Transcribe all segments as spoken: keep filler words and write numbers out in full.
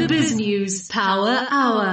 BizNews Power Hour.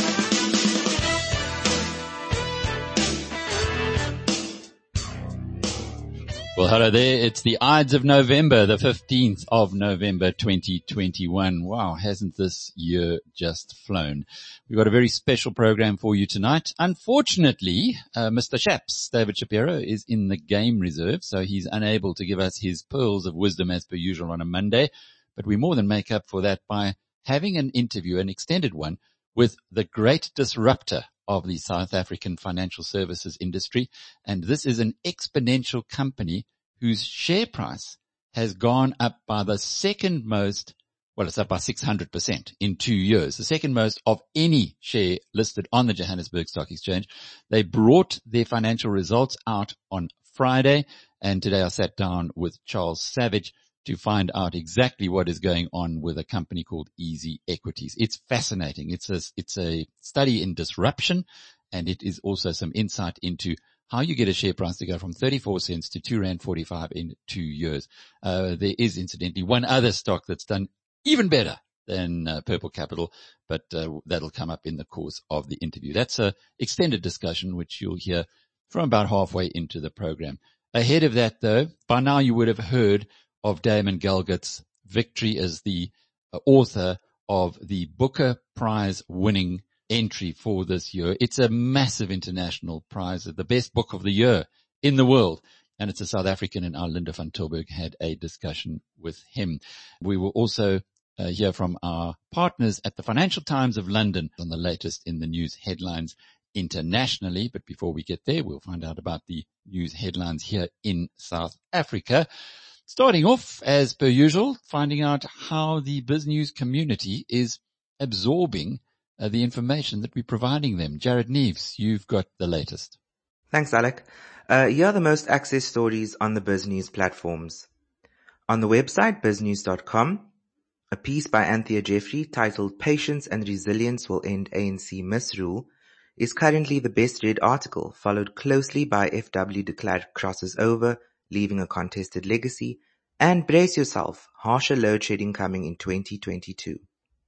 Well, hello there. It's the Ides of November, the fifteenth of November, twenty twenty-one. Wow, hasn't this year just flown? We've got a very special program for you tonight. Unfortunately, uh, Mister Shaps, David Shapiro, is in the game reserve, so he's unable to give us his pearls of wisdom as per usual on a Monday. But we more than make up for that by having an interview, an extended one, with the great disruptor of the South African financial services industry. And this is an exponential company whose share price has gone up by the second most, well, it's up by six hundred percent in two years, the second most of any share listed on the Johannesburg Stock Exchange. They brought their financial results out on Friday, and today I sat down with Charles Savage to find out exactly what is going on with a company called Easy Equities. It's fascinating. It's a, it's a study in disruption, and it is also some insight into how you get a share price to go from thirty-four cents to two rand forty-five in two years. Uh, there is incidentally one other stock that's done even better than uh, Purple Capital, but uh, that'll come up in the course of the interview. That's a extended discussion, which you'll hear from about halfway into the program. Ahead of that, though, by now you would have heard of Damon Galgut's victory as the uh, author of the Booker Prize winning entry for this year. It's a massive international prize, the best book of the year in the world. And it's a South African, and our Linda van Tilburg had a discussion with him. We will also uh, hear from our partners at the Financial Times of London on the latest in the news headlines internationally. But before we get there, we'll find out about the news headlines here in South Africa. Starting off, as per usual, finding out how the BizNews community is absorbing uh, the information that we're providing them. Jared Neves, you've got the latest. Thanks, Alec. Uh, here are the most accessed stories on the BizNews platforms. On the website biznews dot com, a piece by Anthea Jeffrey titled "Patience and Resilience Will End A N C Misrule" is currently the best read article, followed closely by F W de Klerk crosses over, leaving a contested legacy, and brace yourself, harsher load shedding coming in twenty twenty-two.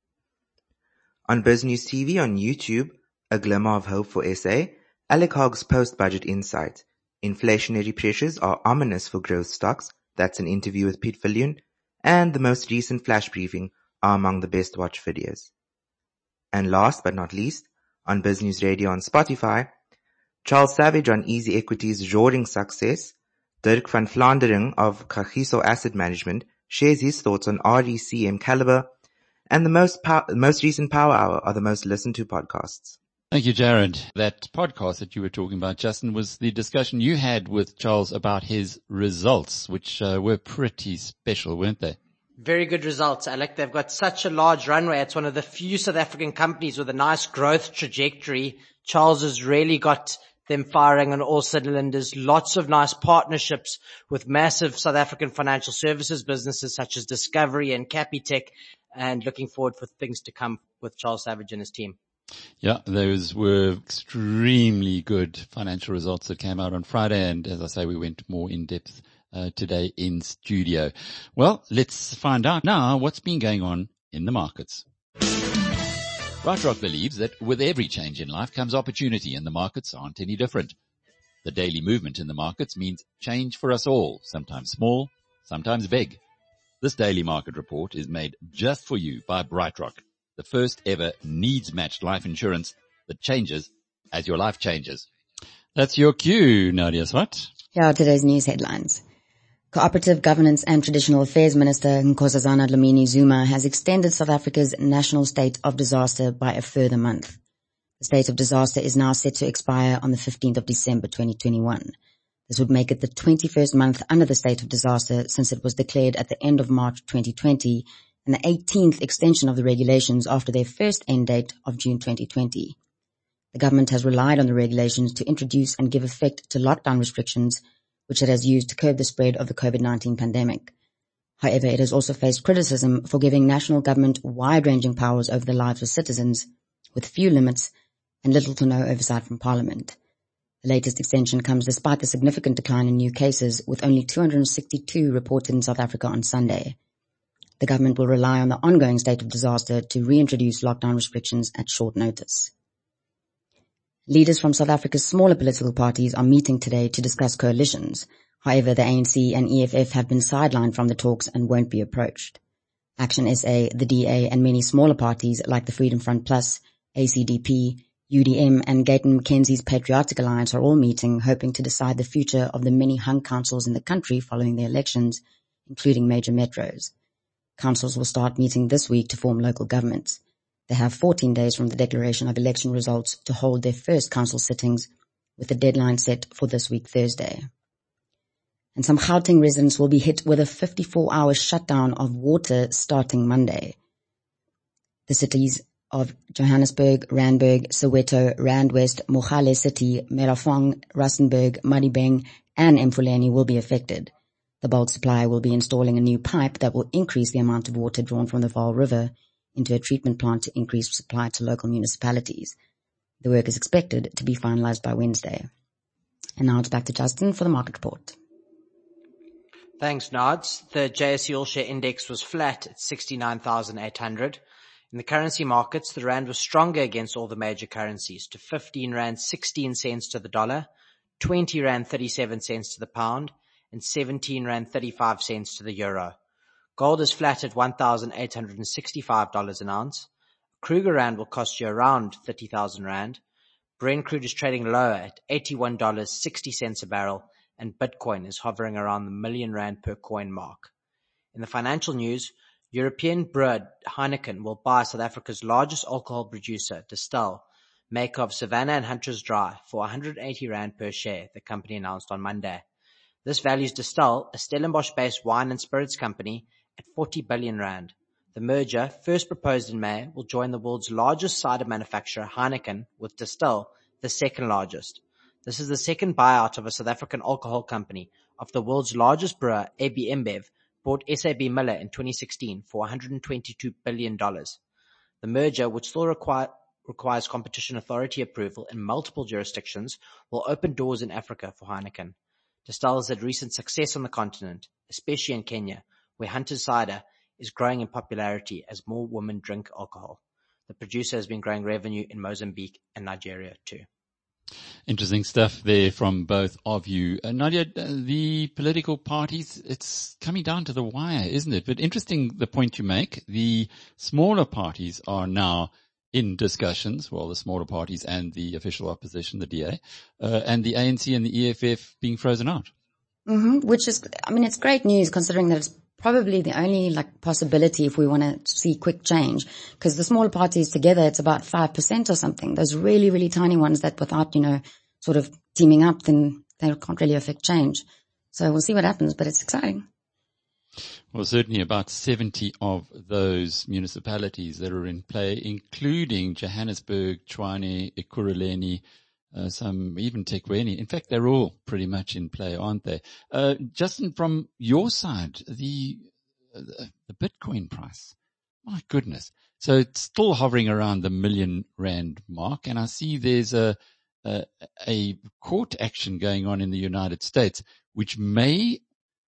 On BizNews T V on YouTube, a glimmer of hope for S A, Alec Hogg's post-budget insight. Inflationary pressures are ominous for growth stocks. That's an interview with Pete Viljoen, and the most recent flash briefing are among the best watch videos. And last but not least, on BizNews Radio on Spotify, Charles Savage on Easy Equities' roaring success. Dirk van Vlaanderen of Kagiso Asset Management shares his thoughts on R E C M Caliber, and the most pow- most recent Power Hour are the most listened to podcasts. Thank you, Jared. That podcast that you were talking about, Justin, was the discussion you had with Charles about his results, which uh, were pretty special, weren't they? Very good results, Alec. They've got such a large runway. It's one of the few South African companies with a nice growth trajectory. Charles has really got them firing on all cylinders. Lots of nice partnerships with massive South African financial services businesses such as Discovery and Capitec, and looking forward for things to come with Charles Savage and his team. Yeah, those were extremely good financial results that came out on Friday, and as I say, we went more in depth uh, today in studio. Well, let's find out now what's been going on in the markets. BrightRock believes that with every change in life comes opportunity, and the markets aren't any different. The daily movement in the markets means change for us all, sometimes small, sometimes big. This daily market report is made just for you by BrightRock, the first ever needs-matched life insurance that changes as your life changes. That's your cue, Nadia Swat. Here are today's news headlines. Cooperative Governance and Traditional Affairs Minister Nkosazana Dlamini Zuma has extended South Africa's national state of disaster by a further month. The state of disaster is now set to expire on the fifteenth of December twenty twenty-one. This would make it the twenty-first month under the state of disaster since it was declared at the end of March twenty twenty, and the eighteenth extension of the regulations after their first end date of June twenty twenty. The government has relied on the regulations to introduce and give effect to lockdown restrictions, which it has used to curb the spread of the COVID nineteen pandemic. However, it has also faced criticism for giving national government wide-ranging powers over the lives of citizens, with few limits and little to no oversight from Parliament. The latest extension comes despite the significant decline in new cases, with only two hundred sixty-two reported in South Africa on Sunday. The government will rely on the ongoing state of disaster to reintroduce lockdown restrictions at short notice. Leaders from South Africa's smaller political parties are meeting today to discuss coalitions. However, the A N C and E F F have been sidelined from the talks and won't be approached. Action S A, the D A, and many smaller parties like the Freedom Front Plus, A C D P, U D M, and Gayton McKenzie's Patriotic Alliance are all meeting, hoping to decide the future of the many hung councils in the country following the elections, including major metros. Councils will start meeting this week to form local governments. They have fourteen days from the declaration of election results to hold their first council sittings, with the deadline set for this week Thursday. And some Gauteng residents will be hit with a fifty-four hour shutdown of water starting Monday. The cities of Johannesburg, Randburg, Soweto, Randwest, Mogale City, Merafong, Rustenburg, Madibeng, and Mfuleni will be affected. The bulk supply will be installing a new pipe that will increase the amount of water drawn from the Vaal River into a treatment plant to increase supply to local municipalities. The work is expected to be finalized by Wednesday. And now it's back to Justin for the market report. Thanks, Nods. The J S E All Share Index was flat at sixty-nine thousand eight hundred. In the currency markets, the rand was stronger against all the major currencies to fifteen rand sixteen cents to the dollar, twenty rand thirty-seven cents to the pound, and seventeen rand thirty-five cents to the euro. Gold is flat at one thousand eight hundred sixty-five dollars an ounce. Kruger rand will cost you around thirty thousand rand. Brent crude is trading lower at eighty-one dollars and sixty cents a barrel, and Bitcoin is hovering around the million rand per coin mark. In the financial news, European brewer Heineken will buy South Africa's largest alcohol producer, Distell, maker of Savannah and Hunter's Dry, for one hundred eighty rand per share, the company announced on Monday. This values Distell, a Stellenbosch-based wine and spirits company, at forty billion rand. The merger, first proposed in May, will join the world's largest cider manufacturer, Heineken, with Distell, the second largest. This is the second buyout of a South African alcohol company of the world's largest brewer, A B InBev, bought S A B Miller in twenty sixteen for one hundred twenty-two billion dollars. The merger, which still require, requires competition authority approval in multiple jurisdictions, will open doors in Africa for Heineken. Distell has had recent success on the continent, especially in Kenya, where Hunter's cider is growing in popularity as more women drink alcohol. The producer has been growing revenue in Mozambique and Nigeria too. Interesting stuff there from both of you. Uh, Nadia, the political parties, it's coming down to the wire, isn't it? But interesting the point you make. The smaller parties are now in discussions, well, the smaller parties and the official opposition, the D A, uh, and the A N C and the E F F being frozen out. Mm-hmm, which is, I mean, it's great news considering that it's probably the only like possibility if we want to see quick change, because the smaller parties together, it's about five percent or something. Those really, really tiny ones that without, you know, sort of teaming up, then they can't really affect change. So we'll see what happens, but it's exciting. Well, certainly about seventy of those municipalities that are in play, including Johannesburg, Tshwane, Ekurhuleni, Uh, some even Tekwini. In fact, they're all pretty much in play, aren't they? Uh, Justin, from your side, the, the the Bitcoin price, my goodness. So it's still hovering around the million rand mark, and I see there's a, a a court action going on in the United States, which may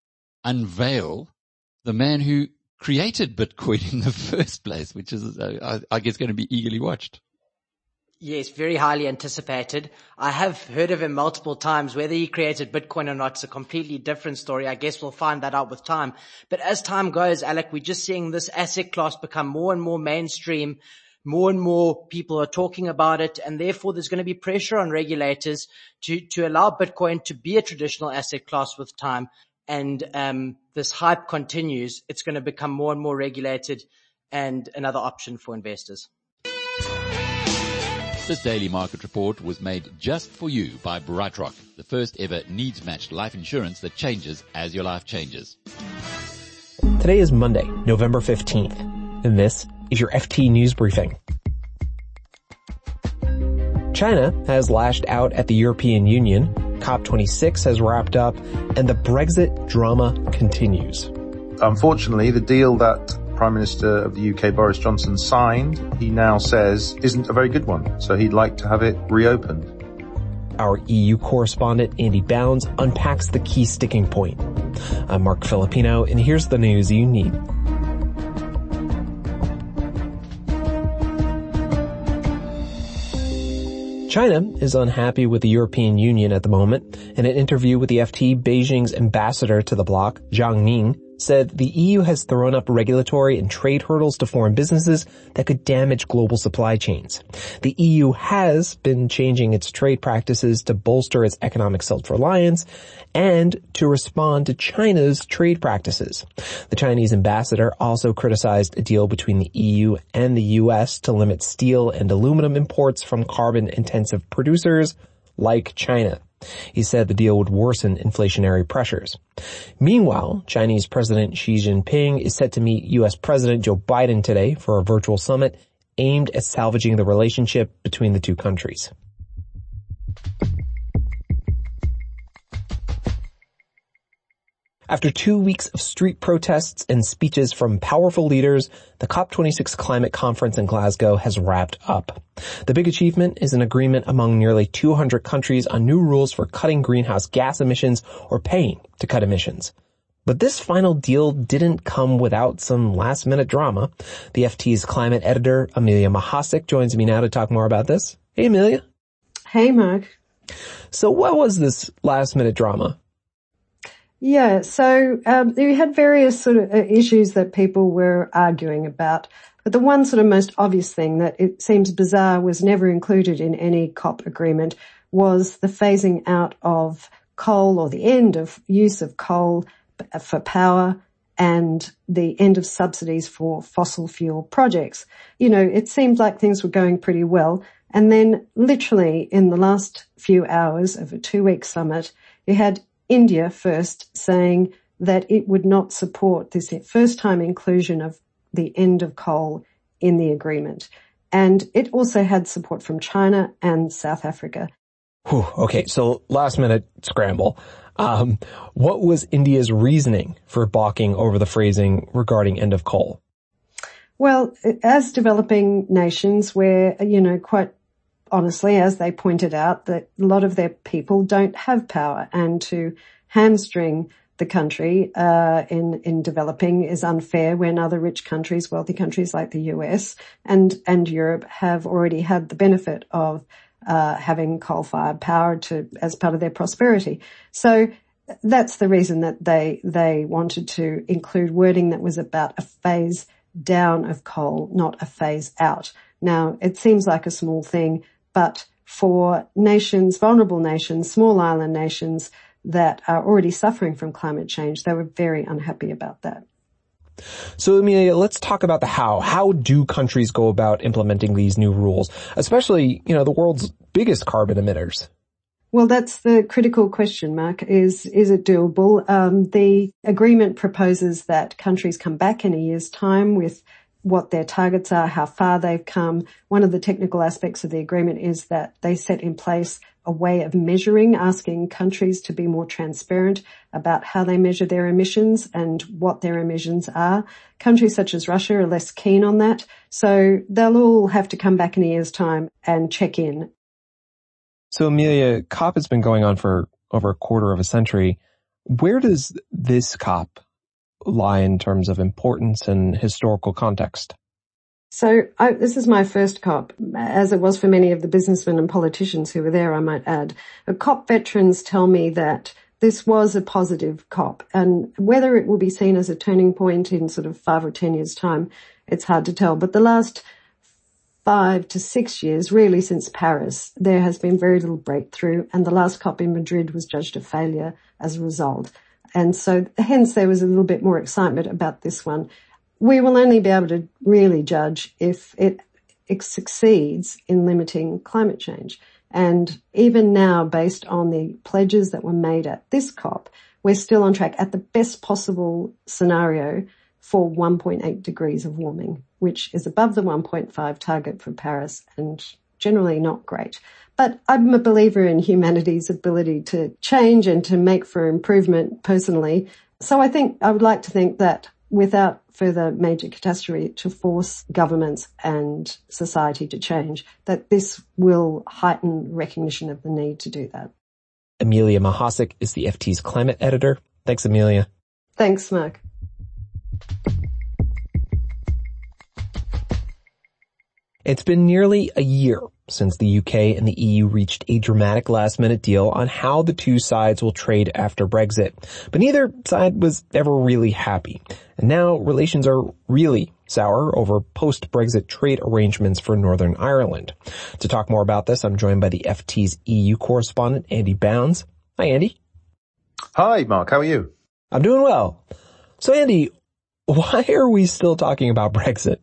unveil the man who created Bitcoin in the first place, which is, uh, I, I guess, going to be eagerly watched. Yes, very highly anticipated. I have heard of him multiple times. Whether he created Bitcoin or not is a completely different story. I guess we'll find that out with time. But as time goes, Alec, we're just seeing this asset class become more and more mainstream. More and more people are talking about it, and therefore there's going to be pressure on regulators to, to allow Bitcoin to be a traditional asset class with time. And um, this hype continues. It's going to become more and more regulated and another option for investors. This daily market report was made just for you by BrightRock, the first ever needs-matched life insurance that changes as your life changes. Today is Monday, November fifteenth, and this is your F T News Briefing. China has lashed out at the European Union, COP twenty-six has wrapped up, and the Brexit drama continues. Unfortunately, the deal that Prime Minister of the U K, Boris Johnson, signed, he now says isn't a very good one, so he'd like to have it reopened. Our E U correspondent, Andy Bounds, unpacks the key sticking point. I'm Mark Filipino, and here's the news you need. China is unhappy with the European Union at the moment. In an interview with the F T, Beijing's ambassador to the bloc, Zhang Ning, said the E U has thrown up regulatory and trade hurdles to foreign businesses that could damage global supply chains. The E U has been changing its trade practices to bolster its economic self-reliance and to respond to China's trade practices. The Chinese ambassador also criticized a deal between the E U and the U S to limit steel and aluminum imports from carbon-intensive producers like China. He said the deal would worsen inflationary pressures. Meanwhile, Chinese President Xi Jinping is set to meet U S President Joe Biden today for a virtual summit aimed at salvaging the relationship between the two countries. After two weeks of street protests and speeches from powerful leaders, the COP twenty-six climate conference in Glasgow has wrapped up. The big achievement is an agreement among nearly two hundred countries on new rules for cutting greenhouse gas emissions or paying to cut emissions. But this final deal didn't come without some last-minute drama. The F T's climate editor, Amelia Mahasik, joins me now to talk more about this. Hey, Amelia. Hey, Mark. So what was this last-minute drama? Yeah, so um, you had various sort of issues that people were arguing about. But the one sort of most obvious thing that it seems bizarre was never included in any COP agreement was the phasing out of coal or the end of use of coal for power and the end of subsidies for fossil fuel projects. You know, it seemed like things were going pretty well. And then literally in the last few hours of a two-week summit, you had India first saying that it would not support this first-time inclusion of the end of coal in the agreement. And it also had support from China and South Africa. Whew, okay, so last-minute scramble. Um, what was India's reasoning for balking over the phrasing regarding end of coal? Well, as developing nations, where, you know, quite honestly, as they pointed out, that a lot of their people don't have power, and to hamstring the country uh in in developing is unfair when other rich countries, wealthy countries like the U S and and Europe have already had the benefit of uh having coal-fired power to as part of their prosperity. So that's the reason that they they wanted to include wording that was about a phase down of coal, not a phase out. Now, it seems like a small thing, but for nations, vulnerable nations, small island nations that are already suffering from climate change, they were very unhappy about that. So, Amelia, let's talk about the how. How do countries go about implementing these new rules, especially, you know, the world's biggest carbon emitters? Well, that's the critical question, Mark. Is, is it doable? Um, the agreement proposes that countries come back in a year's time with what their targets are, how far they've come. One of the technical aspects of the agreement is that they set in place a way of measuring, asking countries to be more transparent about how they measure their emissions and what their emissions are. Countries such as Russia are less keen on that, so they'll all have to come back in a year's time and check in. So, Amelia, COP has been going on for over a quarter of a century. Where does this COP lie in terms of importance and historical context? So I, this is my first COP, as it was for many of the businessmen and politicians who were there, I might add. Uh, COP veterans tell me that this was a positive COP, and whether it will be seen as a turning point in sort of five or ten years' time, it's hard to tell. But the last five to six years, really since Paris, there has been very little breakthrough, and the last COP in Madrid was judged a failure as a result. And so hence there was a little bit more excitement about this one. We will only be able to really judge if it, it succeeds in limiting climate change. And even now, based on the pledges that were made at this COP, we're still on track at the best possible scenario for one point eight degrees of warming, which is above the one point five target for Paris and generally not great. But I'm a believer in humanity's ability to change and to make for improvement personally. So I think I would like to think that without further major catastrophe to force governments and society to change, that this will heighten recognition of the need to do that. Amelia Mahasik is the F T's climate editor. Thanks, Amelia. Thanks, Mark. It's been nearly a year since the U K and the E U reached a dramatic last-minute deal on how the two sides will trade after Brexit. But neither side was ever really happy. And now relations are really sour over post-Brexit trade arrangements for Northern Ireland. To talk more about this, I'm joined by the F T's E U correspondent, Andy Bounds. Hi, Andy. Hi, Mark. How are you? I'm doing well. So, Andy, why are we still talking about Brexit?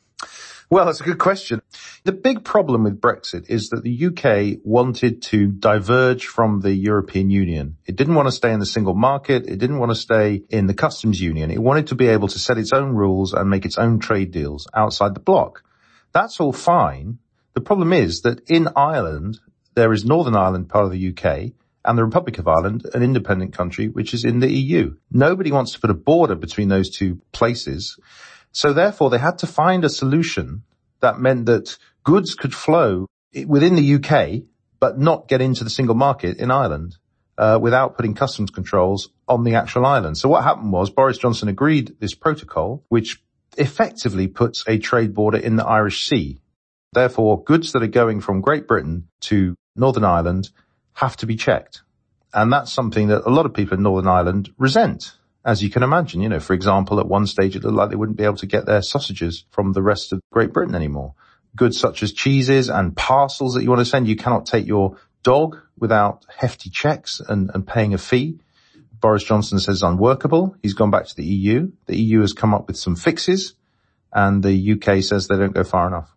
Well, that's a good question. The big problem with Brexit is that the U K wanted to diverge from the European Union. It didn't want to stay in the single market. It didn't want to stay in the customs union. It wanted to be able to set its own rules and make its own trade deals outside the bloc. That's all fine. The problem is that in Ireland, there is Northern Ireland, part of the U K, and the Republic of Ireland, an independent country, which is in the E U. Nobody wants to put a border between those two places. So therefore, they had to find a solution that meant that goods could flow within the U K, but not get into the single market in Ireland, uh, without putting customs controls on the actual island. So what happened was Boris Johnson agreed this protocol, which effectively puts a trade border in the Irish Sea. Therefore, goods that are going from Great Britain to Northern Ireland have to be checked. And that's something that a lot of people in Northern Ireland resent. As you can imagine, you know, for example, at one stage it looked like they wouldn't be able to get their sausages from the rest of Great Britain anymore. Goods such as cheeses and parcels that you want to send, you cannot take your dog without hefty checks and, and paying a fee. Boris Johnson says unworkable. He's gone back to the E U. The E U has come up with some fixes, and the U K says they don't go far enough.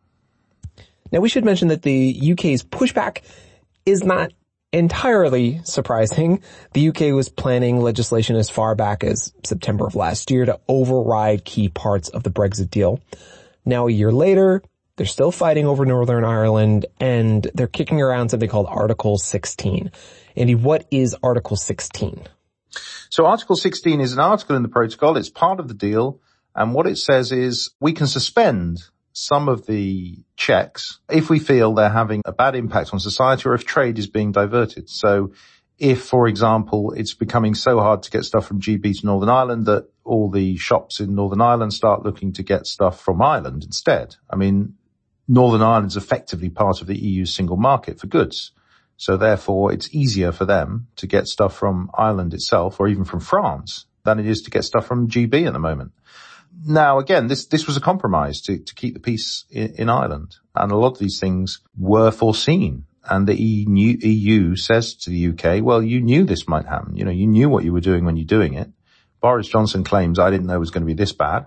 Now, we should mention that the U K's pushback is not entirely surprising. The U K was planning legislation as far back as September of last year to override key parts of the Brexit deal. Now, a year later, they're still fighting over Northern Ireland, and they're kicking around something called Article sixteen. Andy, what is Article sixteen? So Article sixteen is an article in the protocol. It's part of the deal. And what it says is we can suspend some of the checks if we feel they're having a bad impact on society or if trade is being diverted. So if, for example, it's becoming so hard to get stuff from G B to Northern Ireland that all the shops in Northern Ireland start looking to get stuff from Ireland instead. I mean, Northern Ireland's effectively part of the E U's single market for goods. So therefore, it's easier for them to get stuff from Ireland itself or even from France than it is to get stuff from G B at the moment. Now, again, this, this was a compromise to, to keep the peace in, in Ireland. And a lot of these things were foreseen. And the E U says to the U K, well, you knew this might happen. You know, you knew what you were doing when you're doing it. Boris Johnson claims, I didn't know it was going to be this bad.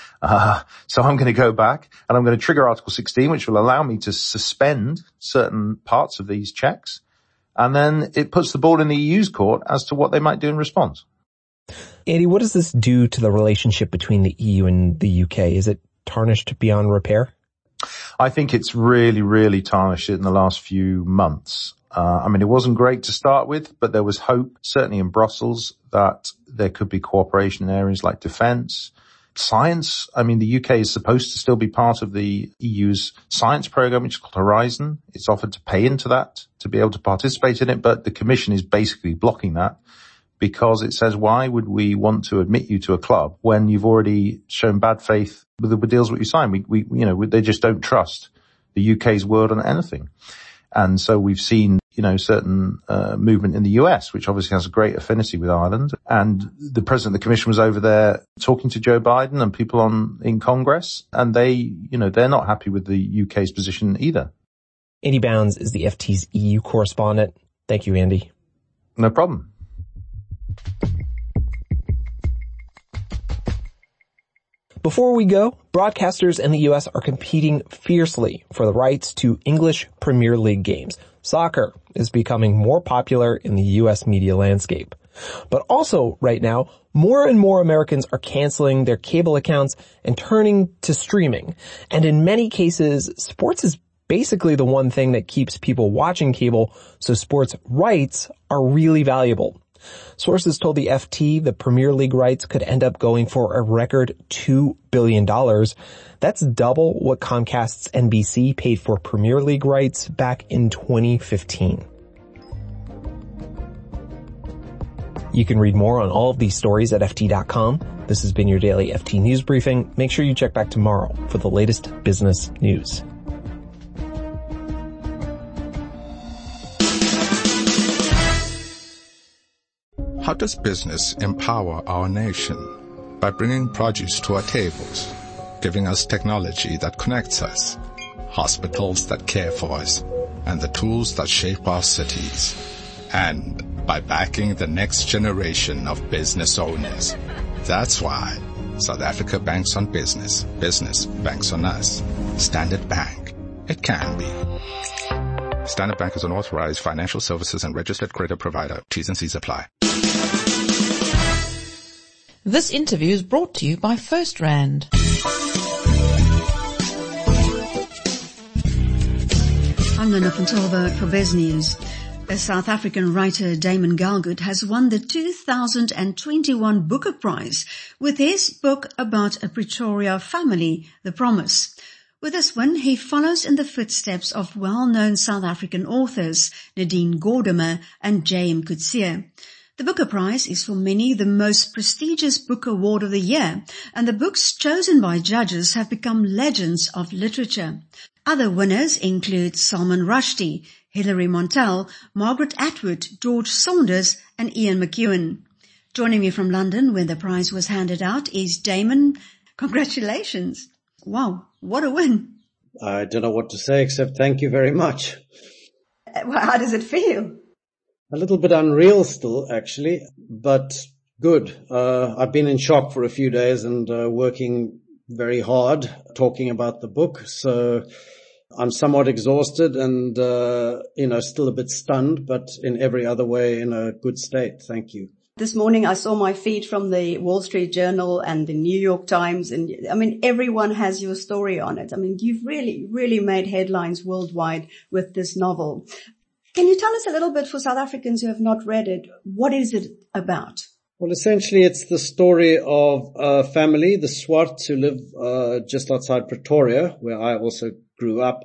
uh, so I'm going to go back and I'm going to trigger Article sixteen, which will allow me to suspend certain parts of these checks. And then it puts the ball in the E U's court as to what they might do in response. Andy, what does this do to the relationship between the E U and the U K? Is it tarnished beyond repair? I think it's really, really tarnished it in the last few months. Uh, I mean, it wasn't great to start with, but there was hope, certainly in Brussels, that there could be cooperation in areas like defence, science. I mean, the U K is supposed to still be part of the E U's science programme, which is called Horizon. It's offered to pay into that to be able to participate in it, but the Commission is basically blocking that. Because it says, why would we want to admit you to a club when you've already shown bad faith with the deals that you sign? We, we, you know, they just don't trust the U K's word on anything. And so we've seen, you know, certain, uh, movement in the U S, which obviously has a great affinity with Ireland. And the president of the commission was over there talking to Joe Biden and people on, in Congress. And they, you know, they're not happy with the U K's position either. Andy Bounds is the F T's E U correspondent. Thank you, Andy. No problem. Before we go, broadcasters in the U S are competing fiercely for the rights to English Premier League games. Soccer is becoming more popular in the U S media landscape. But also, right now, more and more Americans are canceling their cable accounts and turning to streaming. And in many cases, sports is basically the one thing that keeps people watching cable, so sports rights are really valuable. Sources told the F T the Premier League rights could end up going for a record two billion dollars. That's double what Comcast's N B C paid for Premier League rights back in twenty fifteen. You can read more on all of these stories at F T dot com. This has been your daily F T News Briefing. Make sure you check back tomorrow for the latest business news. How does business empower our nation? By bringing produce to our tables, giving us technology that connects us, hospitals that care for us, and the tools that shape our cities. And by backing the next generation of business owners. That's why South Africa banks on business. Business banks on us. Standard Bank. It can be. Standard Bank is an authorized financial services and registered credit provider. T's and C's apply. This interview is brought to you by First Rand. I'm Lena van Tilburg for Biz News. A South African writer, Damon Galgut, has won the two thousand twenty-one Booker Prize with his book about a Pretoria family, The Promise. With this win, he follows in the footsteps of well-known South African authors, Nadine Gordimer and J M Coetzee. The Booker Prize is for many the most prestigious book award of the year, and the books chosen by judges have become legends of literature. Other winners include Salman Rushdie, Hilary Mantel, Margaret Atwood, George Saunders, and Ian McEwan. Joining me from London, where the prize was handed out, is Damon. Congratulations. Wow, what a win. I don't know what to say except thank you very much. Well, how does it feel? A little bit unreal still, actually, but good. Uh, I've been in shock for a few days and uh, working very hard talking about the book. So I'm somewhat exhausted and, uh, you know, still a bit stunned, but in every other way in a good state. Thank you. This morning I saw my feed from the Wall Street Journal and the New York Times, and I mean, everyone has your story on it. I mean, you've really, really made headlines worldwide with this novel. Can you tell us a little bit, for South Africans who have not read it, what is it about? Well, essentially it's the story of a family, the Swarts, who live uh, just outside Pretoria, where I also grew up.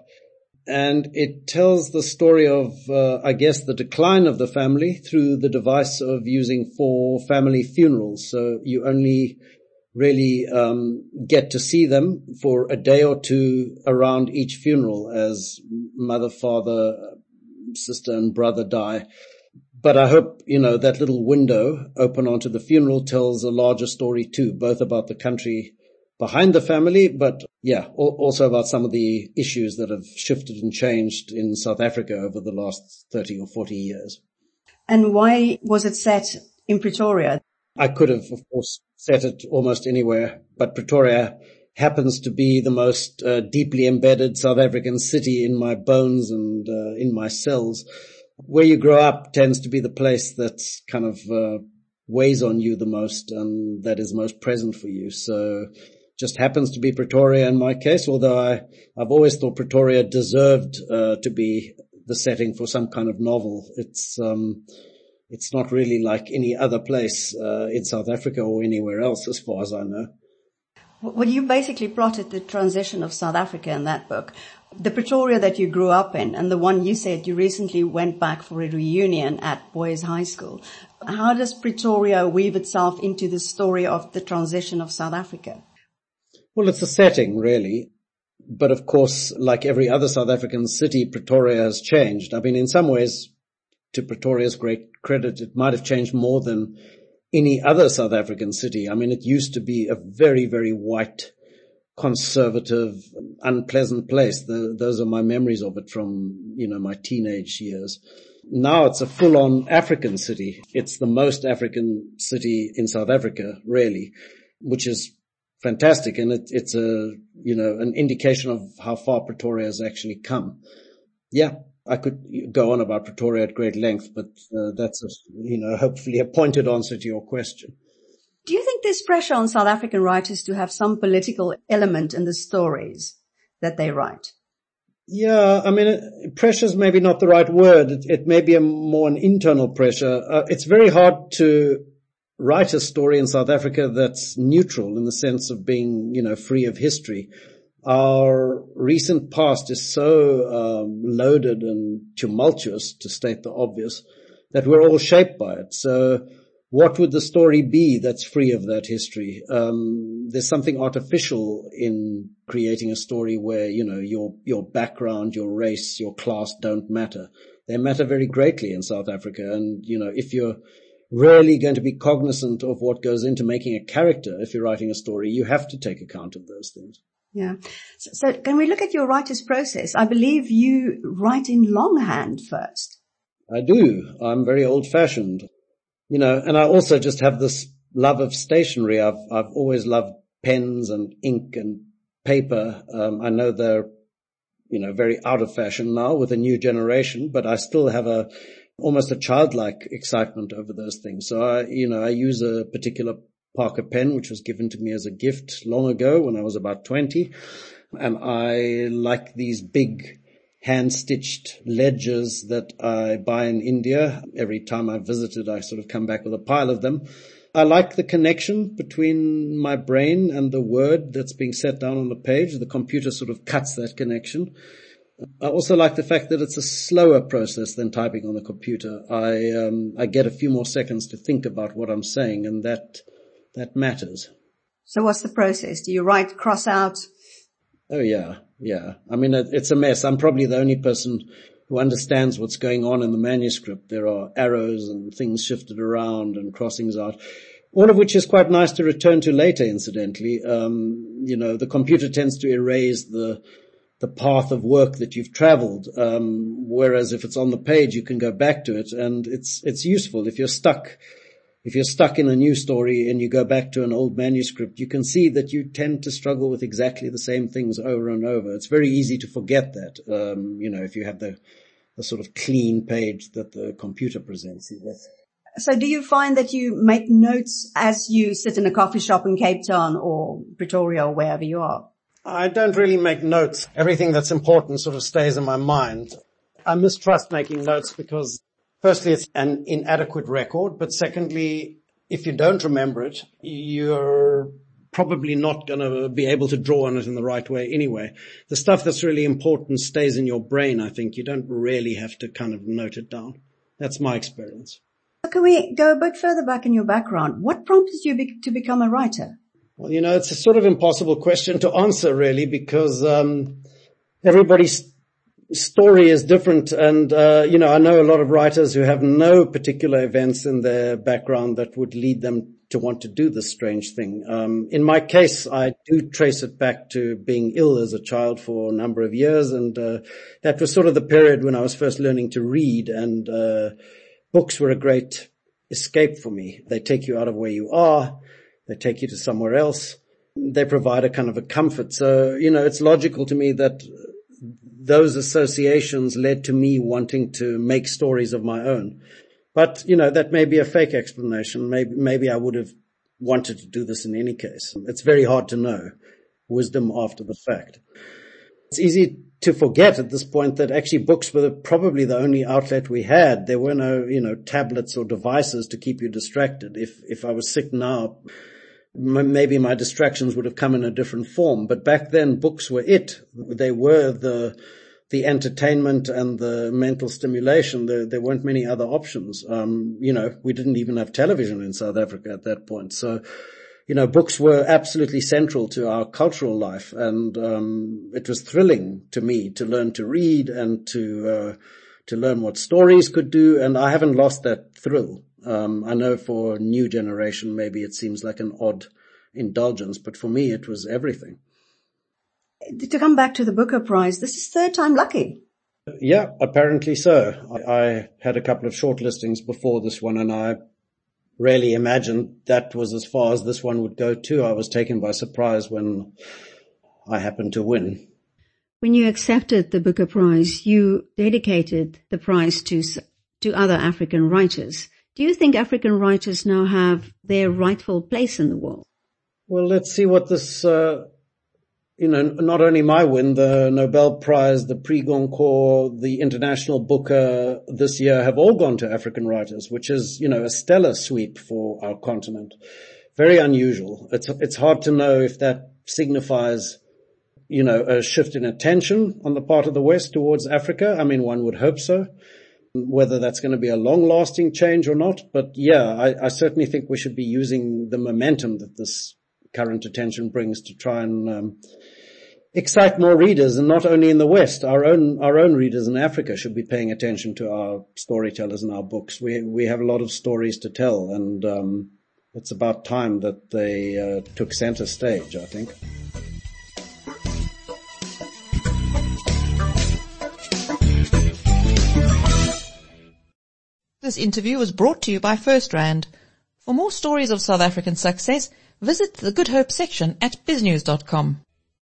And it tells the story of, uh, I guess, the decline of the family through the device of using four family funerals. So you only really um get to see them for a day or two around each funeral as mother, father, sister and brother die. But I hope, you know, that little window open onto the funeral tells a larger story too, both about the country behind the family, but yeah, also about some of the issues that have shifted and changed in South Africa over the last thirty or forty years. And why was it set in Pretoria? I could have, of course, set it almost anywhere, but Pretoria happens to be the most uh, deeply embedded South African city in my bones and uh, in my cells. Where you grow up tends to be the place that's kind of uh, weighs on you the most and that is most present for you. So just happens to be Pretoria in my case, although I, I've always thought Pretoria deserved uh, to be the setting for some kind of novel. It's um, it's not really like any other place uh, in South Africa or anywhere else as far as I know. Well, you basically plotted the transition of South Africa in that book. The Pretoria that you grew up in and the one you said you recently went back for a reunion at Boys High School. How does Pretoria weave itself into the story of the transition of South Africa? Well, it's a setting, really. But of course, like every other South African city, Pretoria has changed. I mean, in some ways, to Pretoria's great credit, it might have changed more than any other South African city. I mean, it used to be a very, very white, conservative, unpleasant place. The, those are my memories of it from, you know, my teenage years. Now it's a full-on African city. It's the most African city in South Africa, really, which is fantastic. And it, it's a, you know, an indication of how far Pretoria has actually come. Yeah. I could go on about Pretoria at great length, but uh, that's, a, you know, hopefully a pointed answer to your question. Do you think there's pressure on South African writers to have some political element in the stories that they write? Yeah, I mean, pressure is maybe not the right word. It, it may be a more an internal pressure. Uh, it's very hard to write a story in South Africa that's neutral in the sense of being, you know, free of history. Our recent past is so um, loaded and tumultuous, to state the obvious, that we're all shaped by it. So what would the story be that's free of that history? Um, there's something artificial in creating a story where, you know, your your background, your race, your class don't matter. They matter very greatly in South Africa. And, you know, if you're really going to be cognizant of what goes into making a character. If you're writing a story, you have to take account of those things. Yeah. So, so can we look at your writer's process? I believe you write in longhand first. I do. I'm very old-fashioned, you know, and I also just have this love of stationery. I've I've always loved pens and ink and paper. Um, I know they're, you know, very out of fashion now with a new generation, but I still have a almost a childlike excitement over those things. So I, you know, I use a particular Parker pen, which was given to me as a gift long ago when I was about twenty. And I like these big hand-stitched ledgers that I buy in India. Every time I visited, I sort of come back with a pile of them. I like the connection between my brain and the word that's being set down on the page. The computer sort of cuts that connection. I also like the fact that it's a slower process than typing on the computer. I, um, I get a few more seconds to think about what I'm saying, and that, that matters. So what's the process? Do you write cross out? Oh yeah, yeah. I mean, it's a mess. I'm probably the only person who understands what's going on in the manuscript. There are arrows and things shifted around and crossings out, all of which is quite nice to return to later, incidentally. Um, you know, the computer tends to erase the the path of work that you've traveled, um, whereas if it's on the page, you can go back to it, and it's it's useful. If you're stuck If you're stuck in a new story and you go back to an old manuscript, you can see that you tend to struggle with exactly the same things over and over. It's very easy to forget that, um, you know, if you have the, the sort of clean page that the computer presents you with. So do you find that you make notes as you sit in a coffee shop in Cape Town or Pretoria or wherever you are? I don't really make notes. Everything that's important sort of stays in my mind. I mistrust making notes because firstly, it's an inadequate record, but secondly, if you don't remember it, you're probably not going to be able to draw on it in the right way anyway. The stuff that's really important stays in your brain, I think. You don't really have to kind of note it down. That's my experience. Can we go a bit further back in your background? What prompted you be- to become a writer? Well, you know, it's a sort of impossible question to answer, really, because um everybody's story is different, and uh you know, I know a lot of writers who have no particular events in their background that would lead them to want to do this strange thing. Um in my case, I do trace it back to being ill as a child for a number of years, and uh that was sort of the period when I was first learning to read, and uh books were a great escape for me. They take you out of where you are, they take you to somewhere else, they provide a kind of a comfort. So, you know, it's logical to me that those associations led to me wanting to make stories of my own. But, you know, that may be a fake explanation. Maybe, maybe I would have wanted to do this in any case. It's very hard to know. Wisdom after the fact. It's easy to forget at this point that actually books were probably the only outlet we had. There were no, you know, tablets or devices to keep you distracted. If, if I was sick now, maybe my distractions would have come in a different form. But back then, books were it. They were the the entertainment and the mental stimulation. There, there weren't many other options. Um, you know, we didn't even have television in South Africa at that point. So, you know, books were absolutely central to our cultural life. And um it was thrilling to me to learn to read and to uh to learn what stories could do. And I haven't lost that thrill. Um, I know for a new generation, maybe it seems like an odd indulgence, but for me, it was everything. To come back to the Booker Prize, this is third time lucky. Yeah, apparently so. I, I had a couple of shortlistings before this one, and I really imagined that was as far as this one would go too. I was taken by surprise when I happened to win. When you accepted the Booker Prize, you dedicated the prize to to other African writers. Do you think African writers now have their rightful place in the world? Well, let's see what this, uh, you know, not only my win, the Nobel Prize, the Prix Goncourt, the International Booker this year have all gone to African writers, which is, you know, a stellar sweep for our continent. Very unusual. It's, it's hard to know if that signifies, you know, a shift in attention on the part of the West towards Africa. I mean, one would hope so. Whether that's going to be a long-lasting change or not. But yeah, I, I certainly think we should be using the momentum that this current attention brings to try and um, excite more readers, and not only in the West. Our own, our own readers in Africa should be paying attention to our storytellers and our books. We, we have a lot of stories to tell, and, um, it's about time that they, uh, took center stage, I think. This interview was brought to you by FirstRand. For more stories of South African success, visit the Good Hope section at biznews dot com.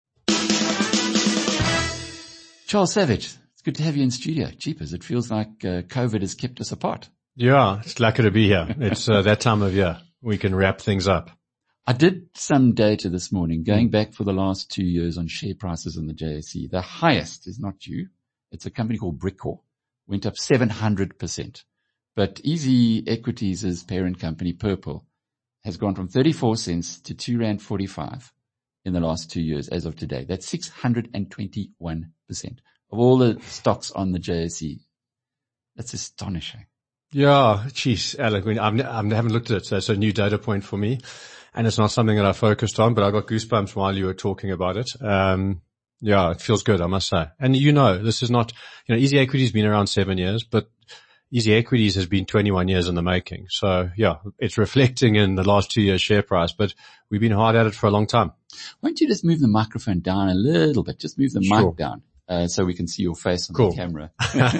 Charles Savage, it's good to have you in studio. Jeepers, it feels like uh, COVID has kept us apart. Yeah, it's lucky to be here. It's uh, that time of year. We can wrap things up. I did some data this morning, going back for the last two years on share prices in the J S E. The highest is not you. It's a company called Brickcore. Went up seven hundred percent. But Easy Equities' parent company, Purple, has gone from thirty-four cents to two rand forty-five in the last two years as of today. That's six hundred twenty-one percent of all the stocks on the J S E. That's astonishing. Yeah, geez, Alec, I, mean, I haven't looked at it, so it's a new data point for me. And it's not something that I focused on, but I got goosebumps while you were talking about it. Um, yeah, it feels good, I must say. And you know, this is not, you know, Easy Equities has been around seven years, but Easy Equities has been twenty-one years in the making. So yeah, it's reflecting in the last two years share price, but we've been hard at it for a long time. Why don't you just move the microphone down a little bit? Just move the Sure. mic down, uh, so we can see your face on Cool. the camera.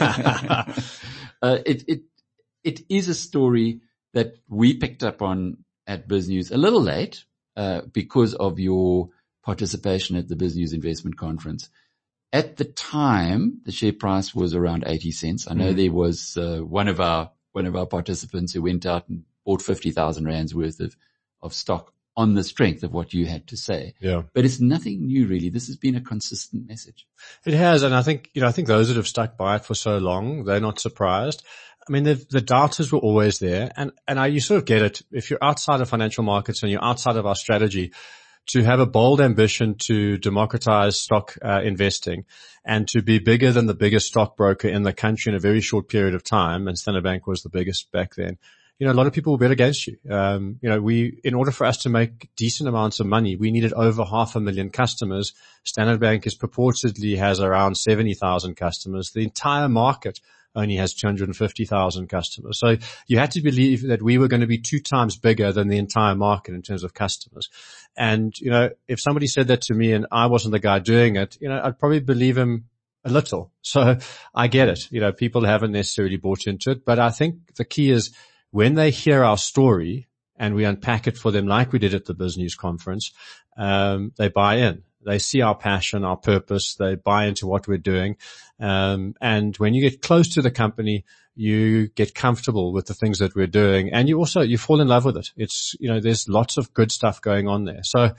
uh, it, it, it is a story that we picked up on at BizNews a little late, uh, because of your participation at the BizNews Investment Conference. At the time, the share price was around eighty cents. I know Mm. there was, uh, one of our, one of our participants who went out and bought fifty thousand rands worth of, of stock on the strength of what you had to say. Yeah. But it's nothing new really. This has been a consistent message. It has, and I think, you know, I think those that have stuck by it for so long, they're not surprised. I mean, the, the doubters were always there, and, and I, you sort of get it. If you're outside of financial markets and you're outside of our strategy, to have a bold ambition to democratize stock uh, investing and to be bigger than the biggest stockbroker in the country in a very short period of time, and Standard Bank was the biggest back then, you know, a lot of people will bet against you. Um, you know, we, in order for us to make decent amounts of money, we needed over half a million customers. Standard Bank is purportedly has around seventy thousand customers. The entire market only has two hundred fifty thousand customers. So you had to believe that we were going to be two times bigger than the entire market in terms of customers. And, you know, if somebody said that to me and I wasn't the guy doing it, you know, I'd probably believe him a little. So I get it. You know, people haven't necessarily bought into it, but I think the key is when they hear our story and we unpack it for them like we did at the BizNews conference, um, they buy in. They see our passion, our purpose. They buy into what we're doing. Um, and when you get close to the company, you get comfortable with the things that we're doing, and you also, you fall in love with it. It's, you know, there's lots of good stuff going on there. So,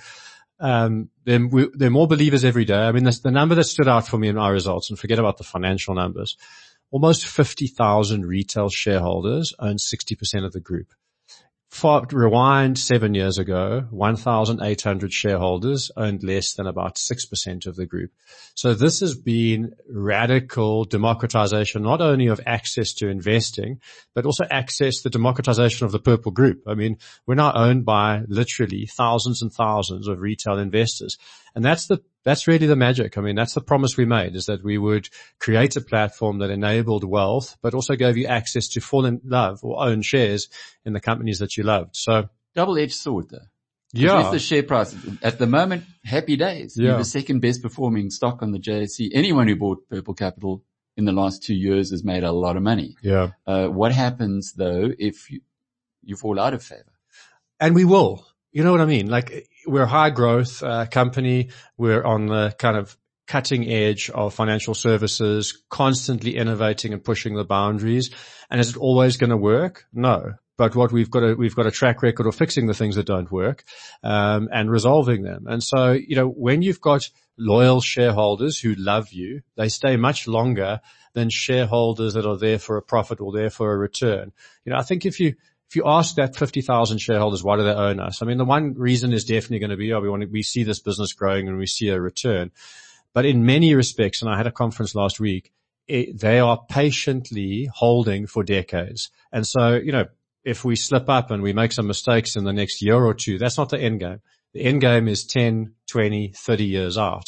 um, there, we, there are more believers every day. I mean, the, the number that stood out for me in our results, and forget about the financial numbers, almost fifty thousand retail shareholders own sixty percent of the group. For, rewind seven years ago, one thousand eight hundred shareholders owned less than about six percent of the group. So this has been radical democratization, not only of access to investing, but also access, the democratization of the Purple Group. I mean, we're now owned by literally thousands and thousands of retail investors. And that's the, that's really the magic. I mean, that's the promise we made, is that we would create a platform that enabled wealth, but also gave you access to fall in love or own shares in the companies that you loved. So double-edged sword though. Yeah. If the share price at the moment, happy days. Yeah. You're the second best performing stock on the J S E. Anyone who bought Purple Capital in the last two years has made a lot of money. Yeah. Uh, what happens though if you, you fall out of favor? And we will. You know what I mean? Like, we're a high growth uh, company. We're on the kind of cutting edge of financial services, constantly innovating and pushing the boundaries. And is it always going to work? No. But what we've got a, we've got a track record of fixing the things that don't work, um, and resolving them. And so, you know, when you've got loyal shareholders who love you, they stay much longer than shareholders that are there for a profit or there for a return. You know, I think if you, If you ask that fifty thousand shareholders, why do they own us? I mean, the one reason is definitely going to be, oh, we want to, we see this business growing and we see a return. But in many respects, and I had a conference last week, it, they are patiently holding for decades. And so, you know, if we slip up and we make some mistakes in the next year or two, that's not the end game. The end game is ten, twenty, thirty years out.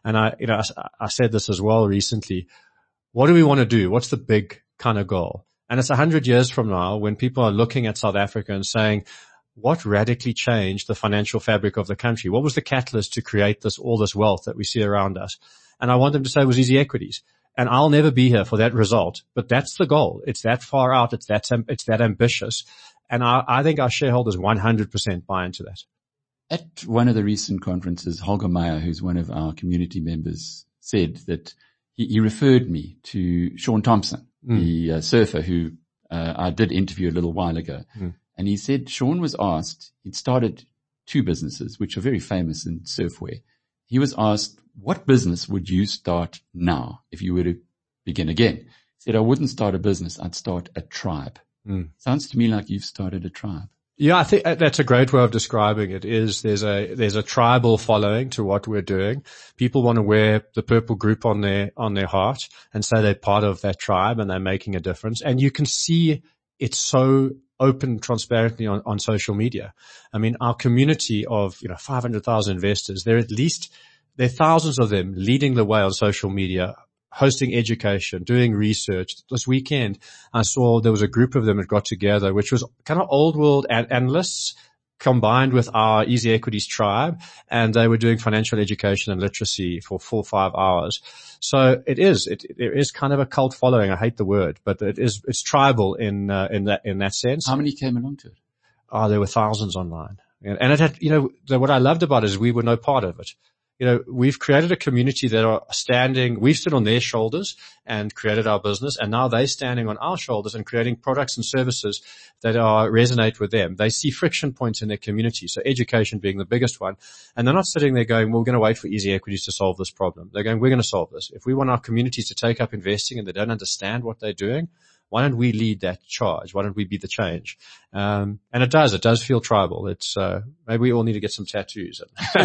And I, you know, I, I said this as well recently. What do we want to do? What's the big kind of goal? And it's a hundred years from now when people are looking at South Africa and saying, what radically changed the financial fabric of the country? What was the catalyst to create this, all this wealth that we see around us? And I want them to say it was easy equities. And I'll never be here for that result, but that's the goal. It's that far out. It's that, it's that ambitious. And I, I think our shareholders one hundred percent buy into that. At one of the recent conferences, Holger Meyer, who's one of our community members, said that he, he referred me to Sean Thompson, mm. the uh, surfer who uh, I did interview a little while ago. Mm. And he said Sean was asked, he'd started two businesses, which are very famous in surfwear. He was asked, what business would you start now if you were to begin again? He said, I wouldn't start a business. I'd start a tribe. Mm. Sounds to me like you've started a tribe. Yeah, I think that's a great way of describing it. Is there's a there's a tribal following to what we're doing. People want to wear the purple group on their on their heart and say they're part of that tribe and they're making a difference. And you can see it so open, transparently on, on social media. I mean, our community of you know five hundred thousand investors, there are at least there are thousands of them leading the way on social media, hosting education, doing research. This weekend, I saw there was a group of them that got together, which was kind of old world an- analysts combined with our Easy Equities tribe, and they were doing financial education and literacy for four or five hours. So it is, it, there is kind of a cult following. I hate the word, but it is, it's tribal in, uh, in that, in that sense. How many came along to it? Oh, there were thousands online. And, and it had, you know, the, what I loved about it is we were no part of it. You know, we've created a community that are standing, we've stood on their shoulders and created our business, and now they're standing on our shoulders and creating products and services that are resonate with them. They see friction points in their community, so education being the biggest one. And they're not sitting there going, well, we're going to wait for Easy Equities to solve this problem. They're going, we're going to solve this. If we want our communities to take up investing and they don't understand what they're doing, why don't we lead that charge? Why don't we be the change? Um, and it does. It does feel tribal. It's, uh, maybe we all need to get some tattoos.